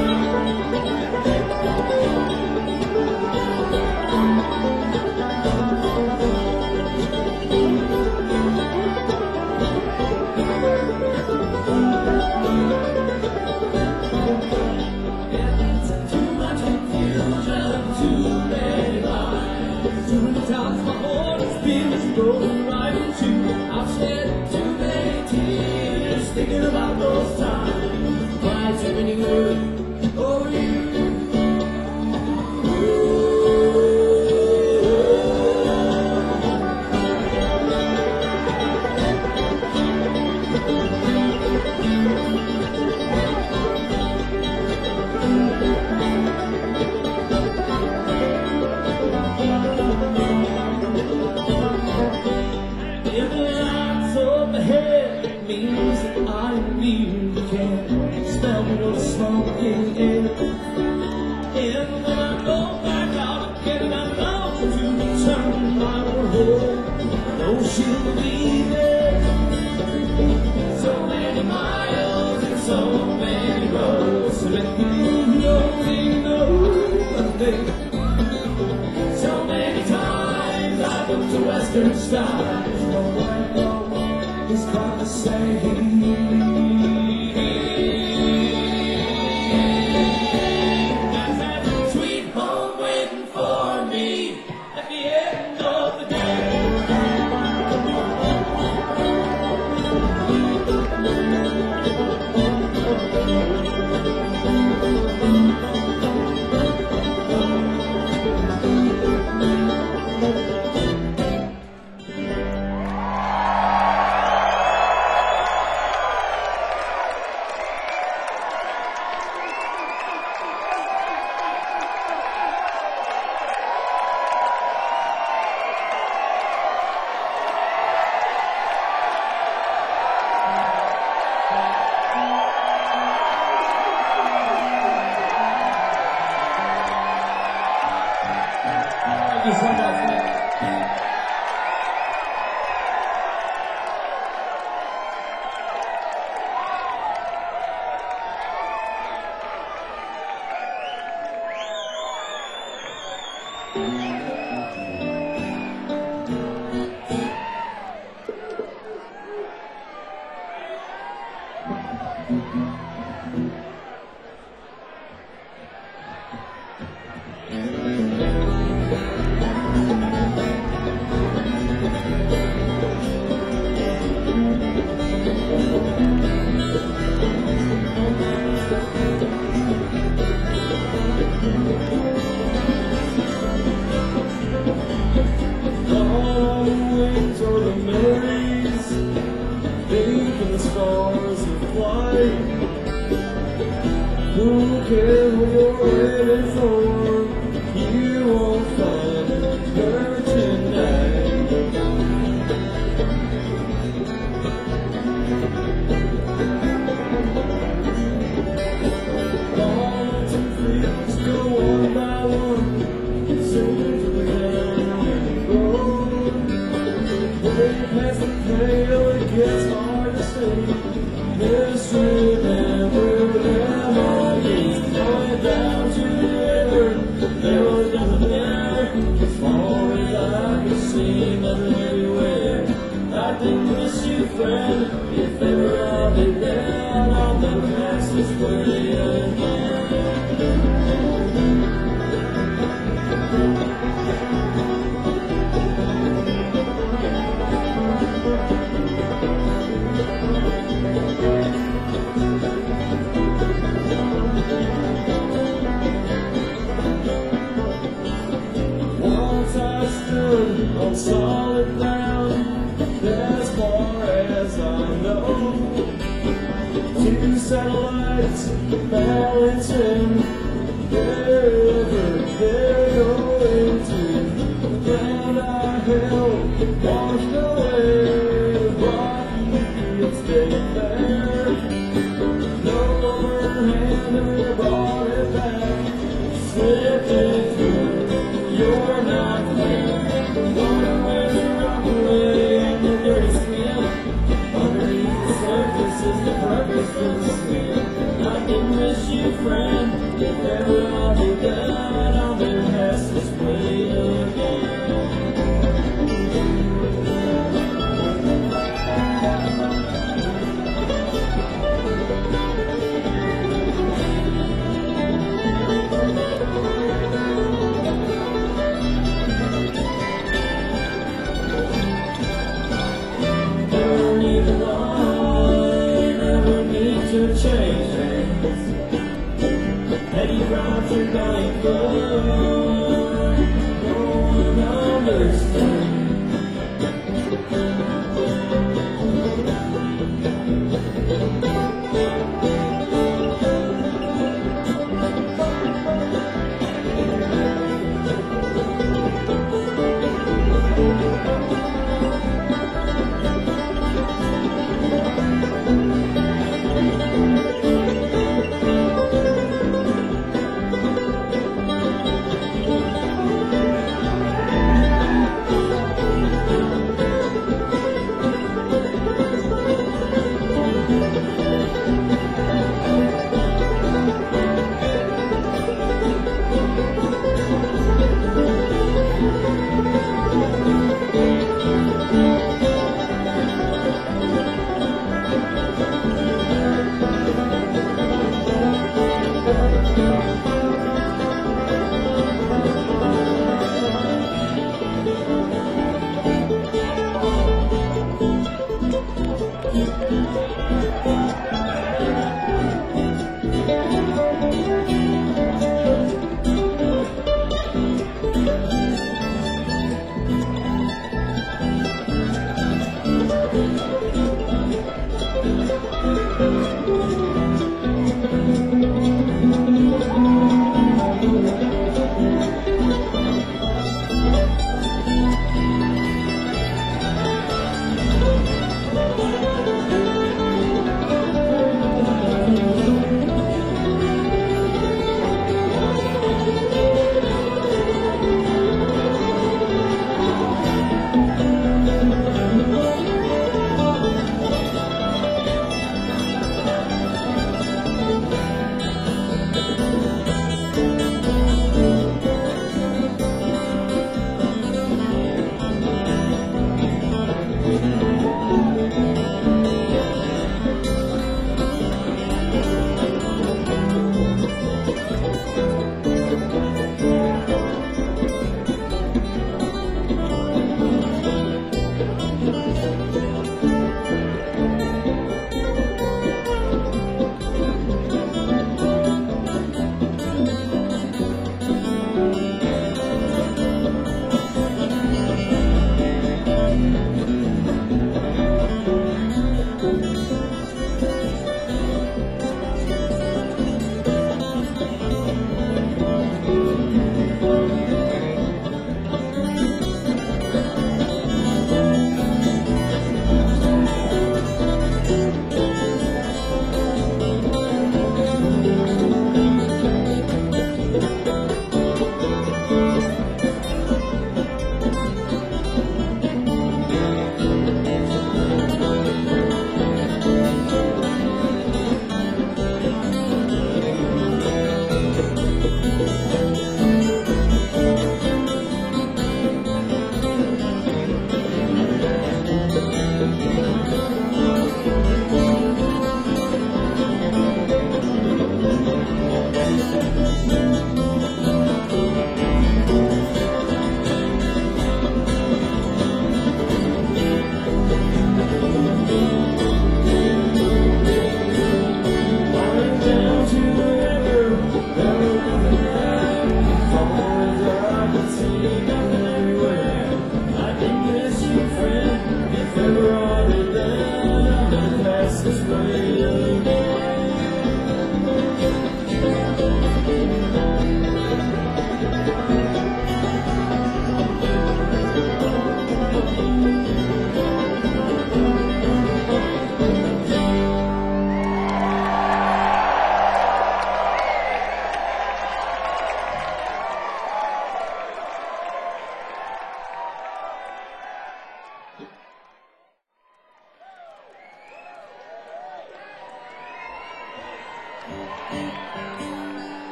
Too much confusion, too many lies. Too many times my heart has been broken right in two. I've shed too many tears thinking about those times. Cried too many words over you. If the lights up ahead, it means that I and you can smell me with smoking air. And when I go back out again, I know to turn my world. I know she'll be there. So many miles and so many roads to let you only know a thing. So many times I look to western skies. It's quite the same. There's that sweet home waiting for me at the end of the day. Thank you so much, man. Long wings or the memories, deep in the stars of flight. Who cares what you're waiting for? You won't find her tonight. All two fields go one by one, safely down the road. Way past the pale, it gets hard to see. History that will never be. Going down to the river, there was nothing there. As far as I could see, nothing everywhere. I do miss you, friend. If ever I'll be there, I'll never pass this way again. Once I stood on solid ground, as far as I know. Two satellites balancing wherever they're going to. The ground I held washed away, rocky fields stay there. No one hand ever brought it back. drifting through. You're not there. Going where the rockaway and the dirty smell. Underneath the surface is the purpose for the smell. I can miss you, friend. If ever I'll be dead, I'll never pass this way again. Don't need a lie, never need to change things. Petty crimes are dying for. No one understands.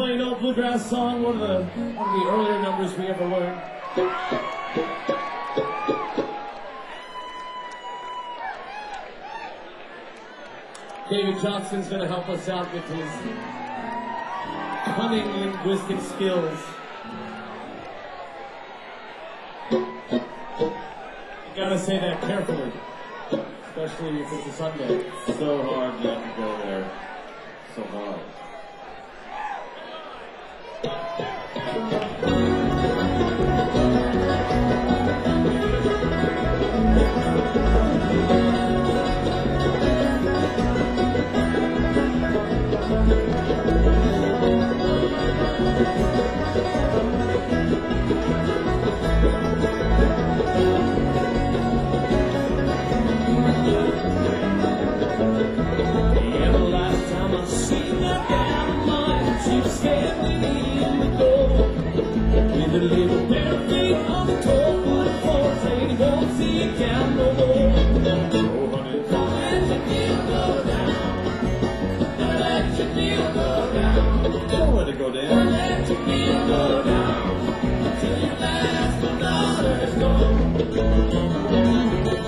plain old bluegrass song, one of the one of the earlier numbers we ever learned. David Johnson's going to help us out with his cunning linguistic skills. You gotta say that carefully, especially if it's a Sunday. So hard not to go there. So hard. Yeah, the last time I seen that gal of mine, she was standing in the door with a little bare feet on the top of the floor, saying he won't see a gal no more. Oh, honey, don't let your deal go down. Don't let your deal go down. Don't let it go down. Don't let your deal go down till your last dollar is gone.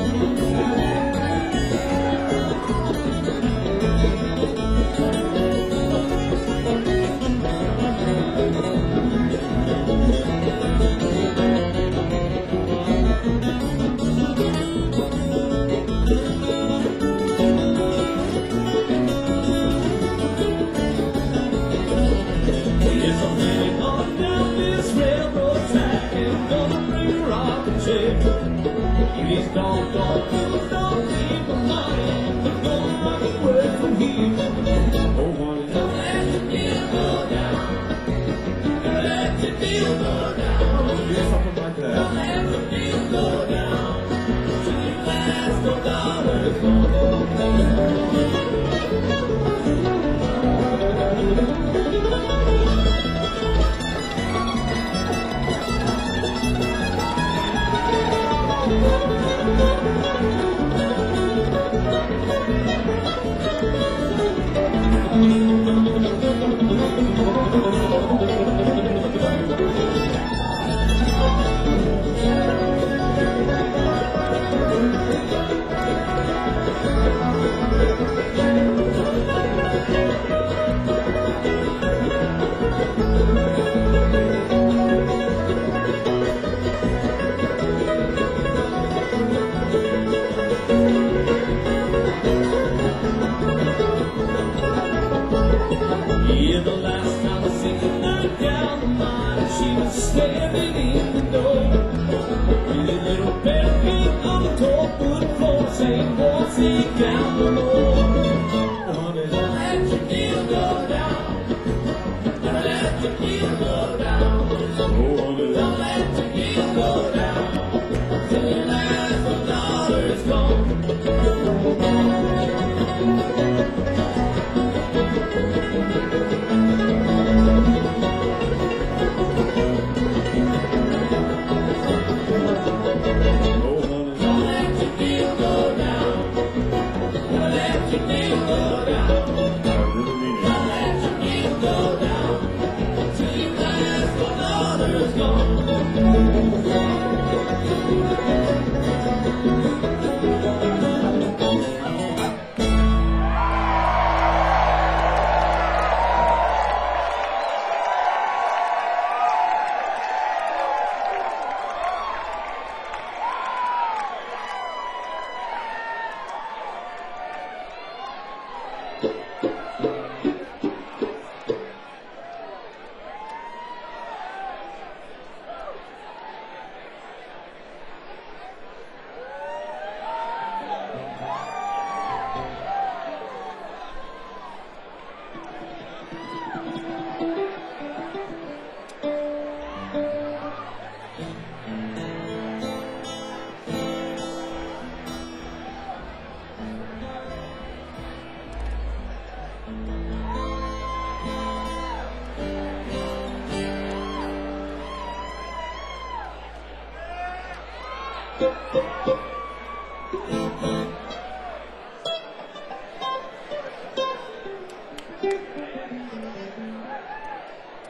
Yes, I'm heading on down this railroad track and gonna bring a rocking chair. These doggone hills don't keep my mind. I'm gonna run away from here. Oh, honey, don't let your deal go down. Don't let your deal go down. Yeah, something like Don't that. let your deal go down till your last dollar is gone. Yeah, the last time I seen that gal of mine, she was standing in the door with a little bare feet on the top of the floor, saying, won't see a gal no more. Honey, don't let your deal go down. Don't let your deal go down. Oh, honey. Don't let your deal go down till your last dollar is gone. Oh, honey. Don't let your deal go down. Don't let your deal go down. I really mean it. Don't let your deal go down till your last dollar is gone.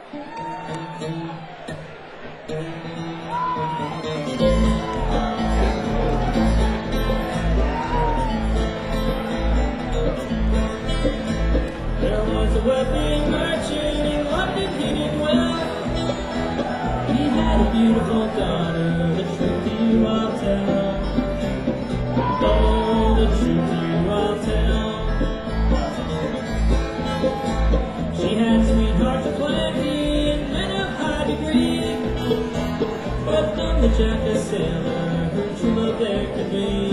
There was a wealthy merchant in London, he did well. He had a beautiful daughter, the truth you I'll tell. Oh, the truth you I'll tell. She had sweethearts aplenty and men of high degree, but none the Jack the sailor, her true love there could be.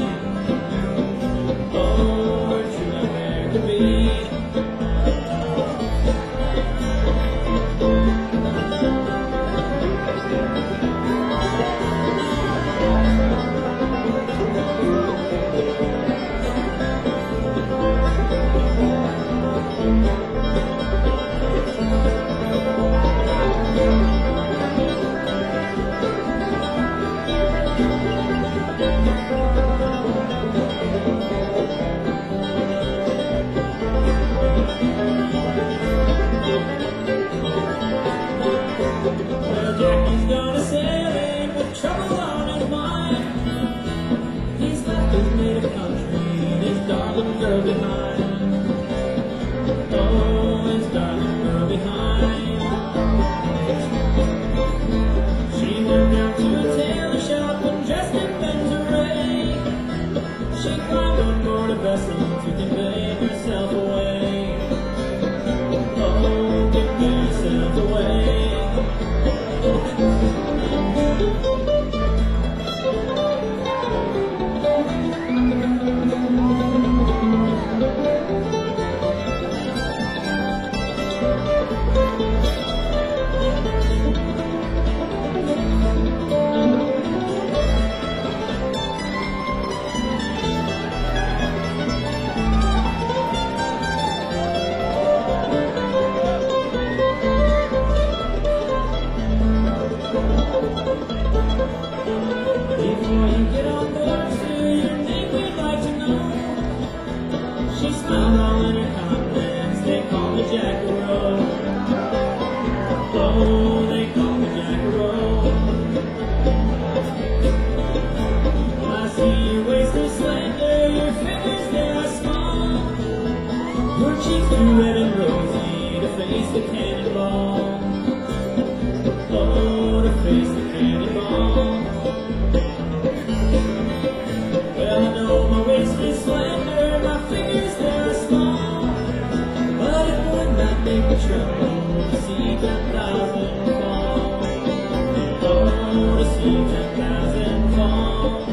Oh, her true love there could be. Well, Jackie's gonna sail in with trouble on his mind. He's left his native country and his darling girl behind. Oh, his darling girl behind. She went down to a tailor shop and dressed in men's array. She climbed on board a vessel to convey herself away. Oh, convey herself away. Before you get on board, sir, your name we'd like to know. She smiled all in her countenance, they call me Jackaroo. Oh, they call me Jackaroo. I see your waist is slender, your fingers they are small. Your cheeks are red and rosy to face the cannonball. Oh, to face the cannonball. Well, I know my waist is slender, my fingers they are small, but it would not make me tremble to see ten thousand fall. Oh, to see ten thousand fall.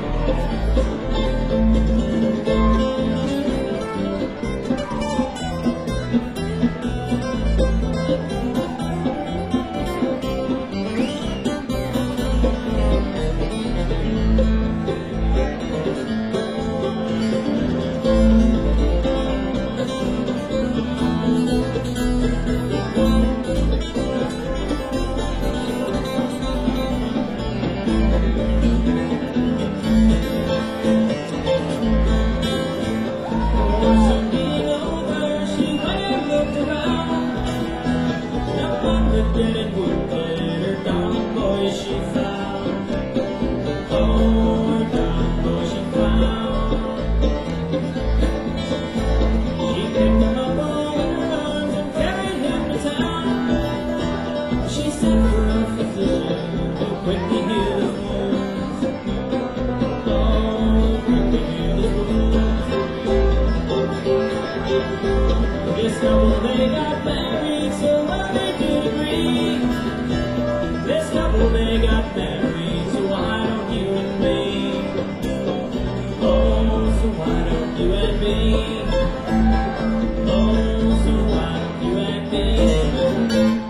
This couple they got married, so what they could agree. This couple they got married, so why don't you and me? Oh, so why don't you and me? Oh, so why don't you and me?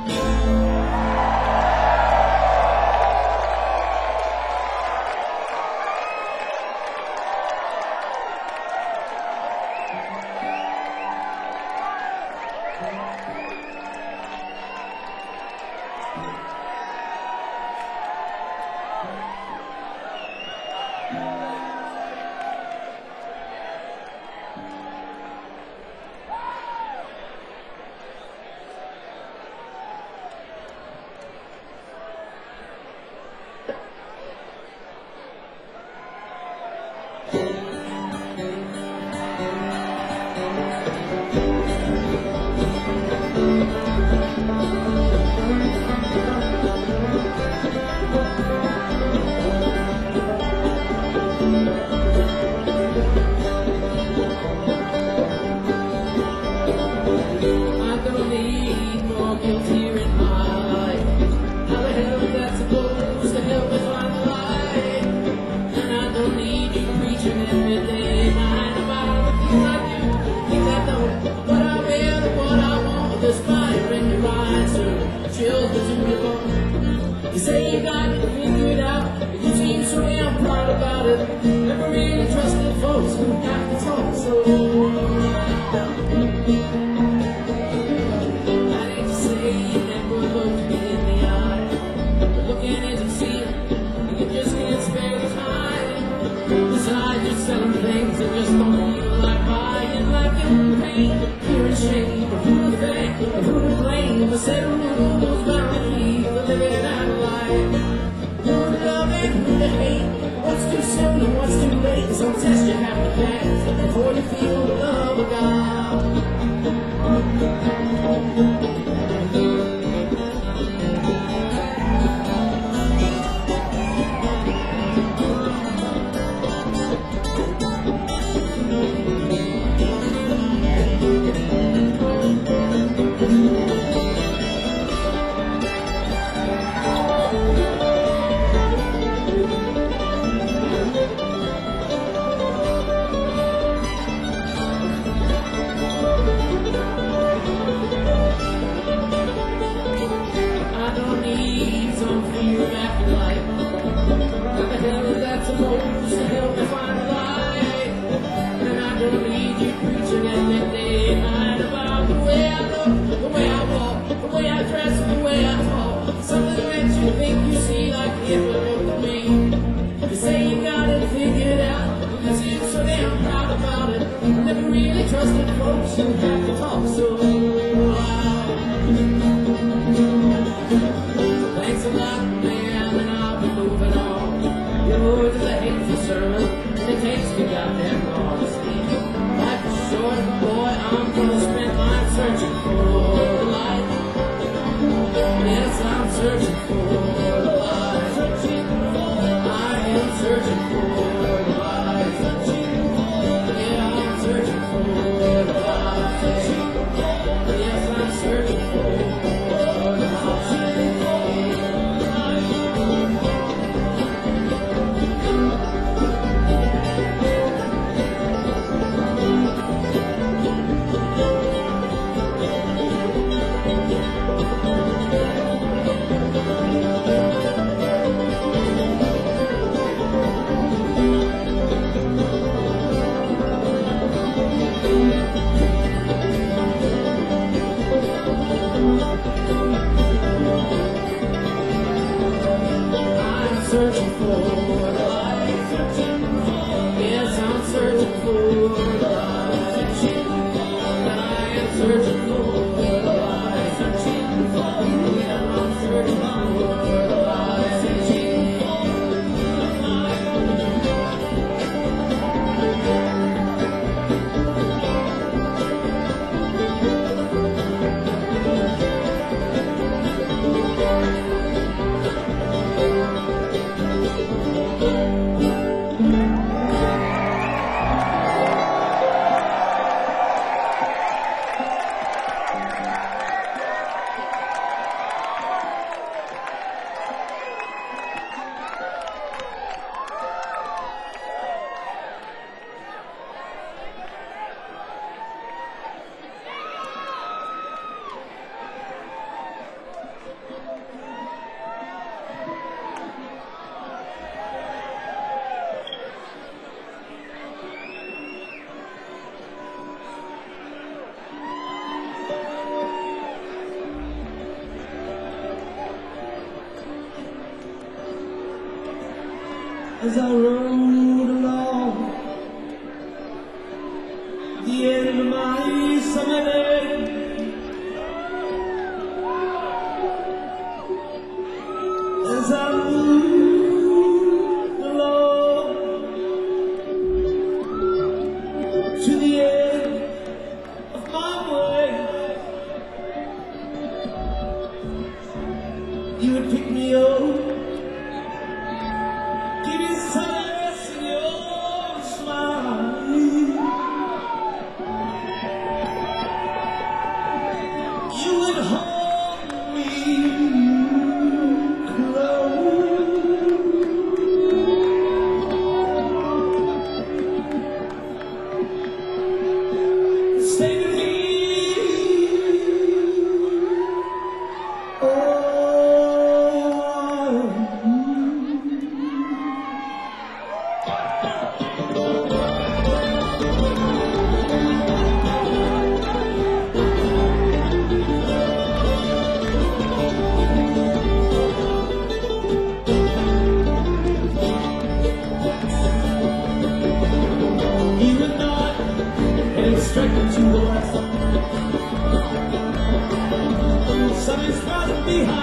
You say you got it figured out, but you seem so damn proud about it. Never really trusted folks who have to talk so loud. I hate to say you never looked me in the eye, but looking as you see it, you just can't spare the time. Besides, you're selling things that just don't feel like buying, like in pain, fear and shame, or who to thank, or who to blame. A set of rules bound to keep the living out of life. Who to love and who to hate, what's too soon and what's too late. Some test you have to pass before you feel the love of God. As I rode along the end of my summer day, as I moved along to the end of my way, you would pick me up. Oh,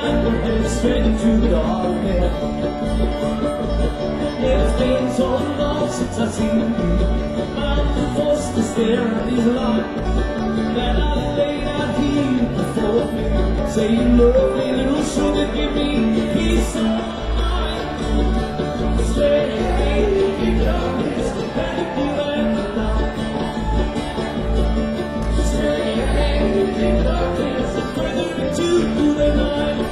night, we're headed straight into the darkness. Yeah, it's been so long since I've seen you. I'm forced to stare at these lights that I laid out here before me. Say you love me, little sugar, give me peace of mind. Stay in darkness, and you and I. Stay in darkness, further into the night.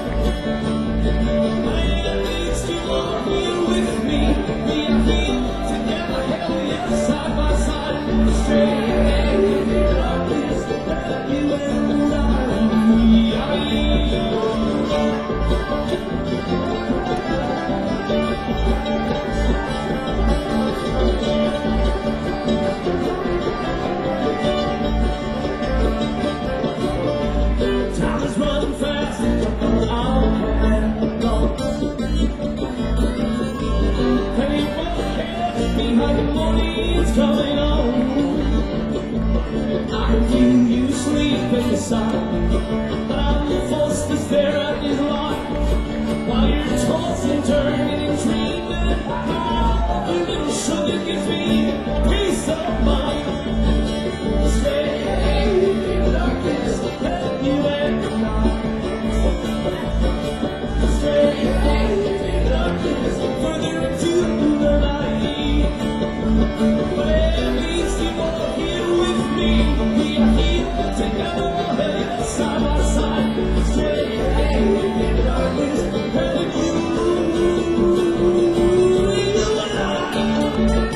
I need you all here with me. We are here together, hell yeah, side by side. Stay in darkness, and you and I. Time is running fast, I'll let go. Hey, what behind the morning's coming on? I can feel you sleeping beside, but I'm forced to stare at this light while you're tossing, turning, and dreaming. Ah, a little sugar gives me peace of mind. Stay in darkness, and you and I. Stay in darkness, further into the night. But at least you are here with me. We are here together, side by side. Stay in darkness, and you, you and I.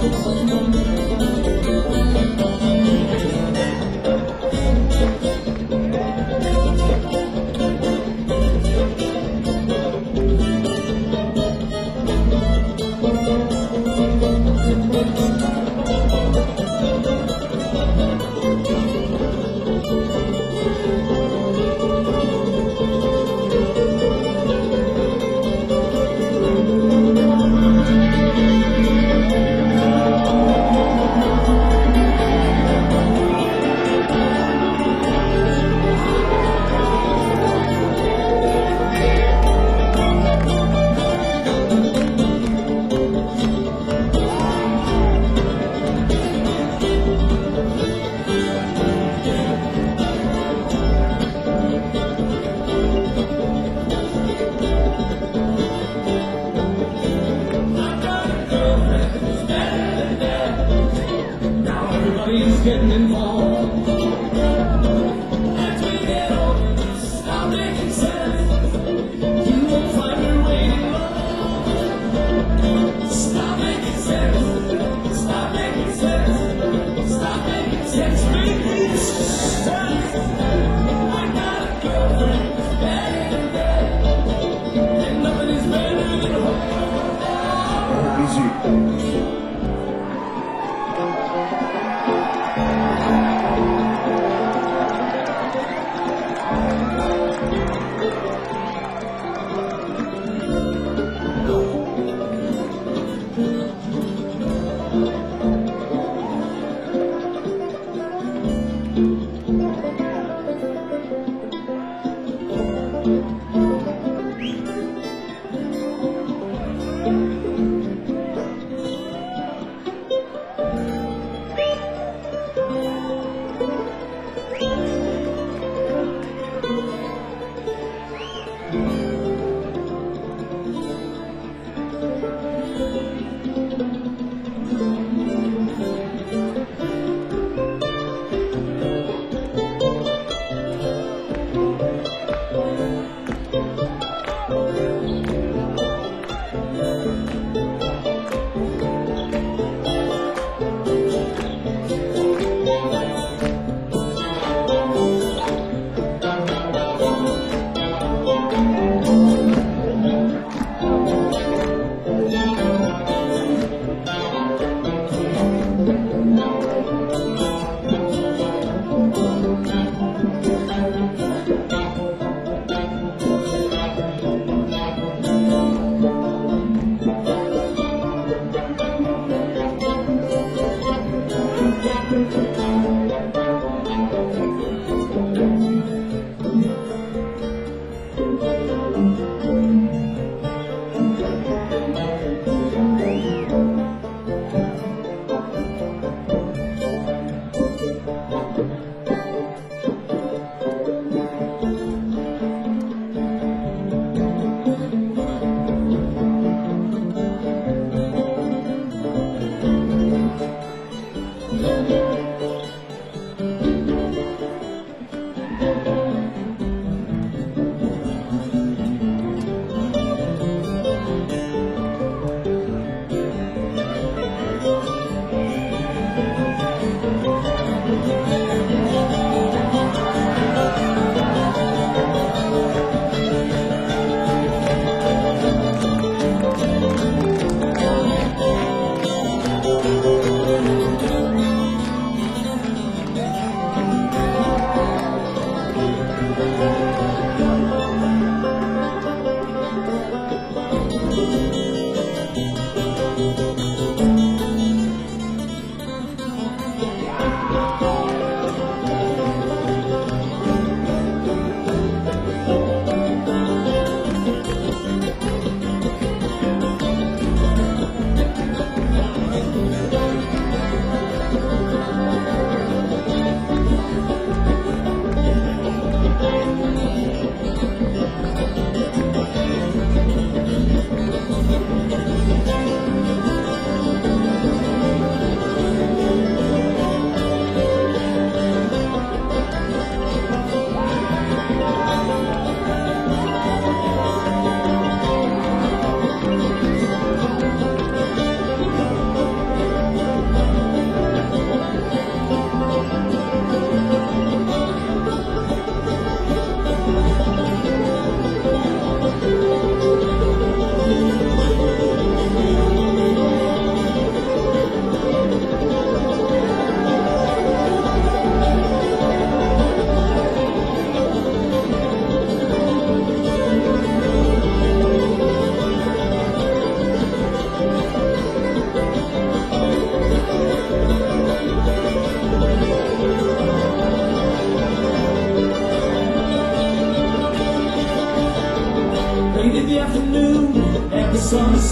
Everybody's getting involved. As we get older, stop making sense. You won't find her waiting long. Stop making sense. Stop making sense. Stop making sense. Making sense. I got a girlfriend, bad and bad, and nothing is better than home. Easy.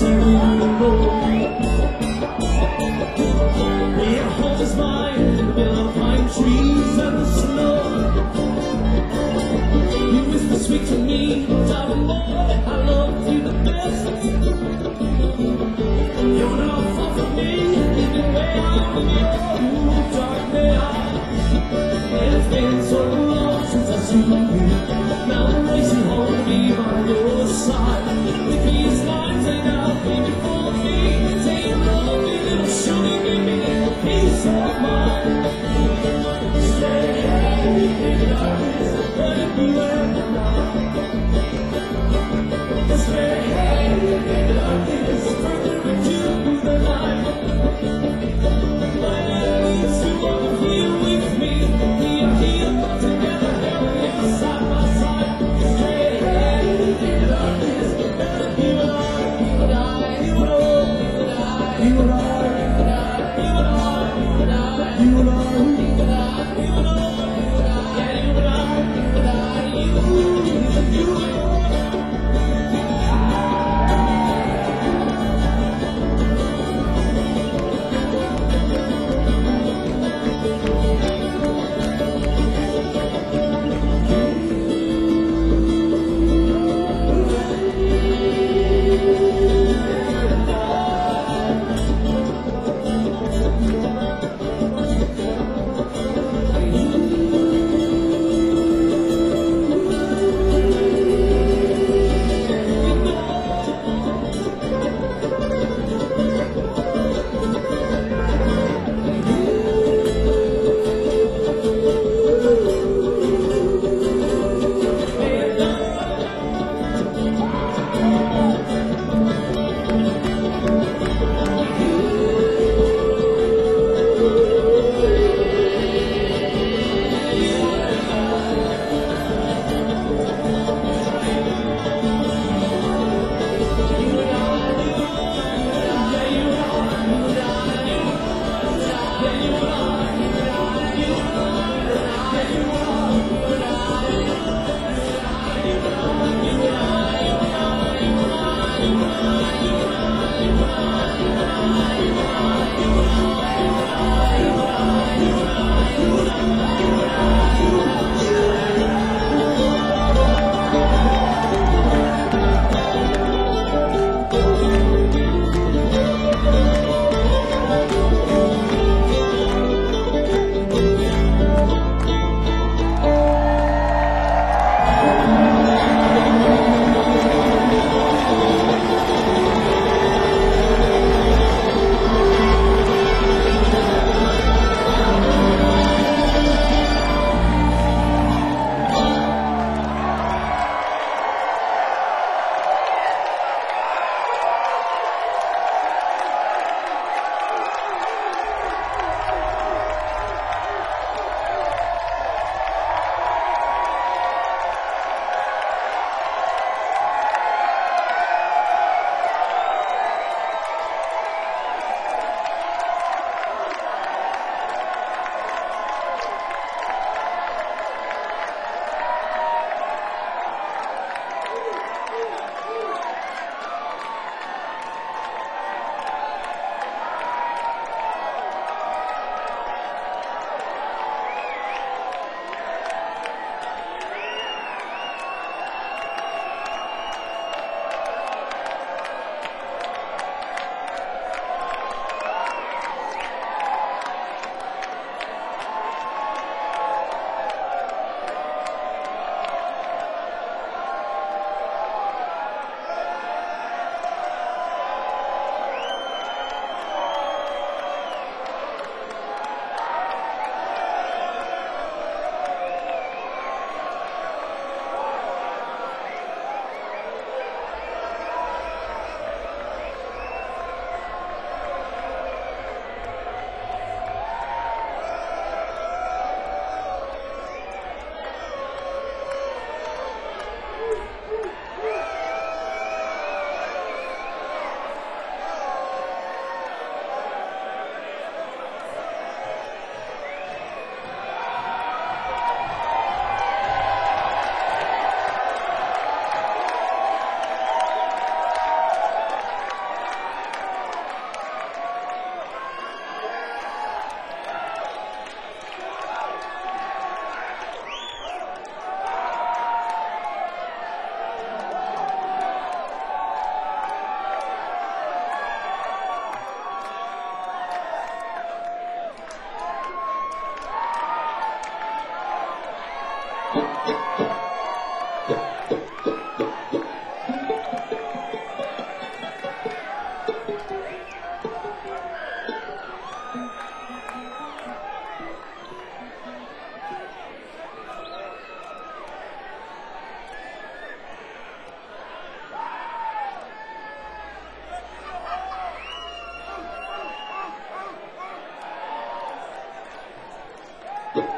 seven road. Where home is mine, in the middle of pine trees and the snow. You whisper sweet to me, darling boy, I love you the best. You're not far from me, even way out in your dark night. It's been so long since I've seen you. Now I'm racing home to be by your side. With these lines laid out before me, say you love me, little sugar, give me peace of mind. Stay in darkness, let it be where you are. Stay in darkness, further into the night. My name is you are here with me. We are here together, held here side by side. Stay in darkness, let it be where you and I, you and I, you and I, you and I, you and I, you and I.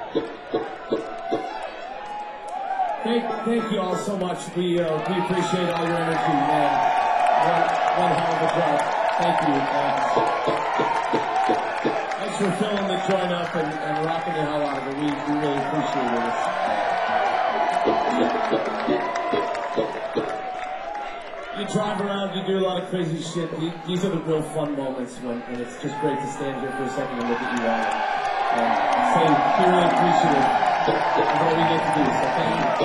Thank, thank you all so much. We uh, we appreciate all your energy, man. One, one hell of a job. Thank you. Uh, thanks for filling the joint up and, and rocking the hell out of it. We, we really appreciate it. You drive around, you do a lot of crazy shit. These are the real fun moments when, and it's just great to stand here for a second and look at you all and say we really appreciate it. That's what we get to do, so thank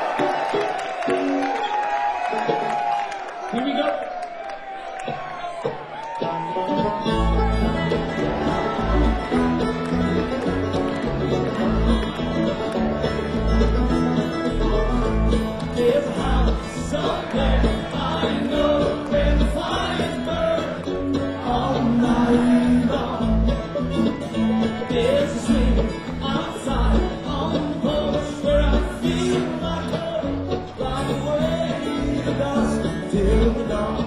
you. Here we go. There's a house somewhere I know where the fires burn all night long. There's a swing outside on the porch where I feel my love fly away the dusk till the dawn.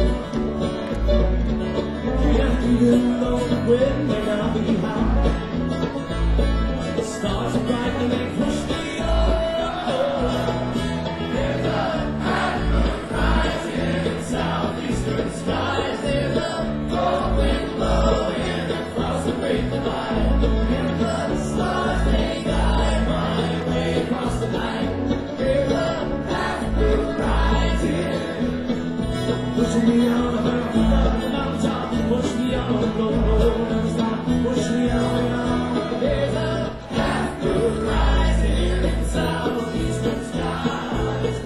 And even though the wind may not be high, the stars are bright and they push me on. There's a pattern rising in southeastern skies. There's a cold wind blowing across the great divide. And the stars they guide my way across the night. There's a pattern rising, pushing me on above the mountaintop. Push me on, no, no, never stop. Push me on, on. There's a pattern rising in southeastern skies.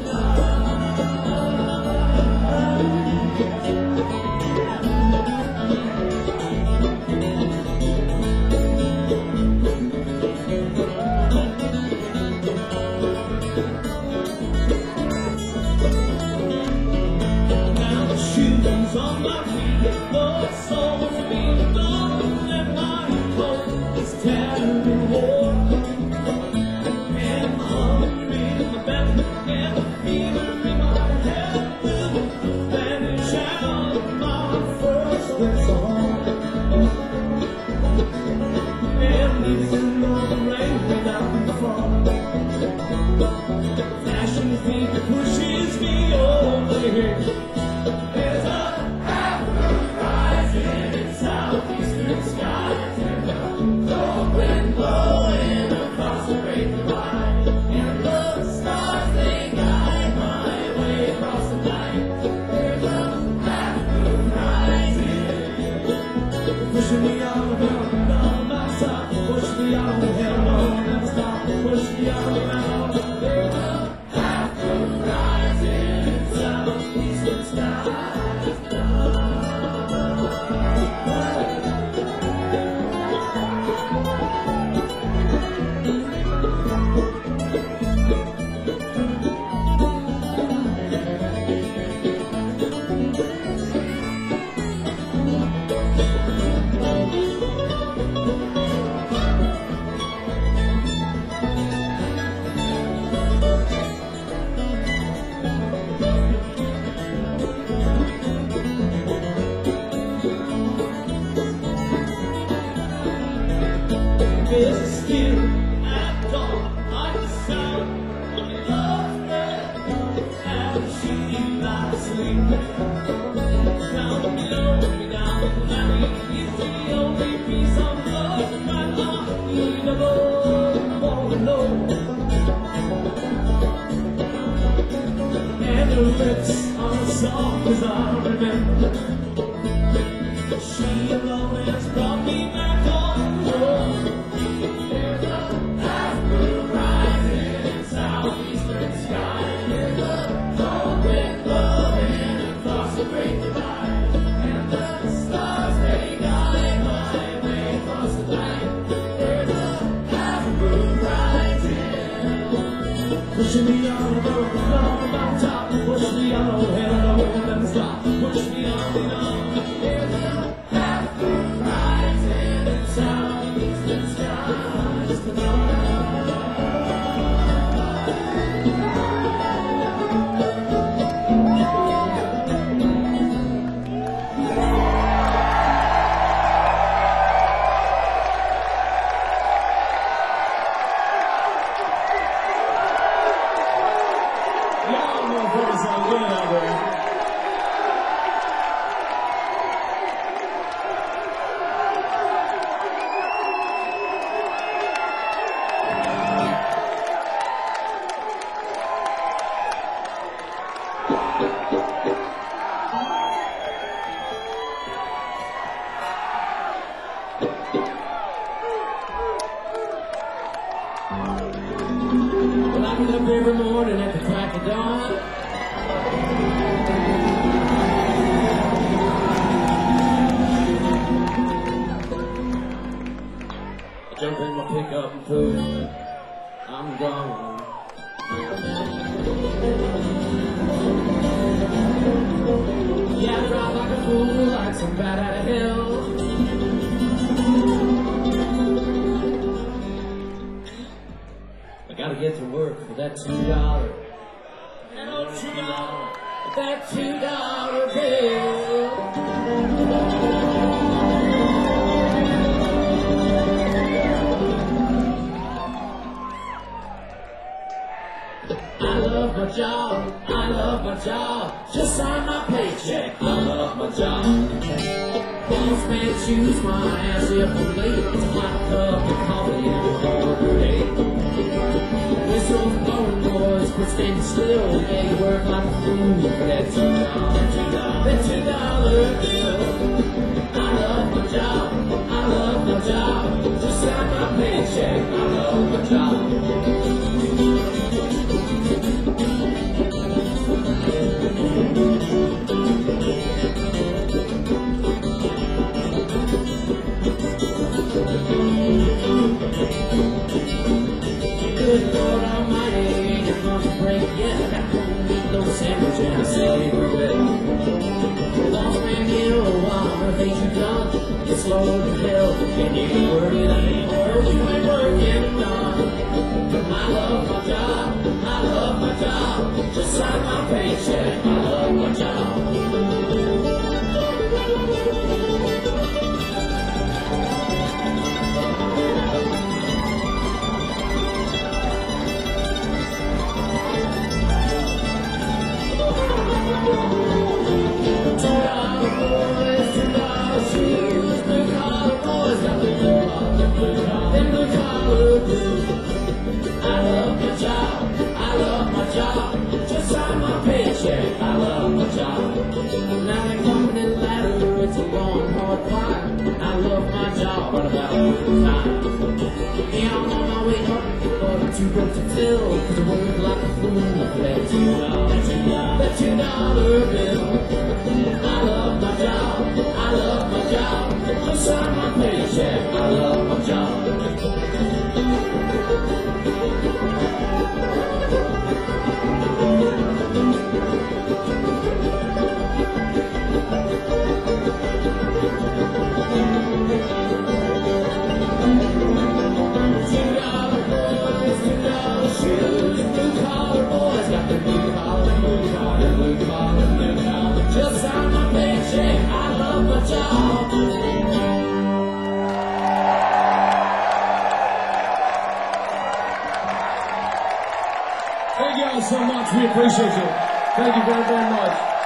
Now the shoes on my feet, the soles being gone, and my coat is tattered and worn. And I'm hungry in the belly, and the fever in my head will vanish out of my first glimpse of home. And even though the rain may not be far, flashing feet pushes me over here. There's a pattern rising in southeastern skies. There's a cold wind blowing across the great divide. And the stars they guide my way across the night. There's a pattern rising, pushing me on around and on outside. Push me on, hell no, never stop. Push me on around. There's a pattern rising in southeastern skies. There's a still at dawn like the sound of love's breath as she lies sleeping. Down below me, down the valley is the only piece of love my heart need alone, wanna know. And her lips are soft as I remember. She alone has brought me back home. There's a pattern rising in southeastern skies. There's a cold wind blowing across the great divide. And the stars they guide my way across the night. There's a pattern rising, pushing me on above the mountaintop. Push me on, hell no, never stop. Push me on and on. There's a pattern rising in southeastern skies tonight. Get up every morning at the crack of dawn. I jump in my pickup and poof, I'm gone. Yeah, I drive like a fool, like some bat out of hell. I gotta get to work for that two dollar. That old two dollar. That two dollar bill. I love my job. I love my job. Just sign my paycheck. I love my job. Boss man choose my ass if I'm late. It's a hot cup of coffee and a hard day. Whistles blowing boys, quit standing still. Yeah, you work like a fool for that two dollar, that two dollar bill. I love my job, I love my job. Just sign my paycheck, I love my job. Good Lord Almighty, your lunch break, yeah, I got one meatloaf sandwich and a cigarette. Boss man, get a while, the things you done, get slow to hell, and you ain't working anymore, you ain't working none. I love my job, I love my job, just sign my paycheck, I love my job. I love my job. Now they company ladder, it's a long, hard climb. I love my job, but about time. Yeah, I'm on my way up, but I'm too broke to fill. Cause I work like a fool for that two dollar, that two dollar bill. I love my job, I love my job. Just sign my paycheck, I love my job. Just sign my paycheck, I love my job. Thank you all so much. We appreciate you. Thank you very, very much.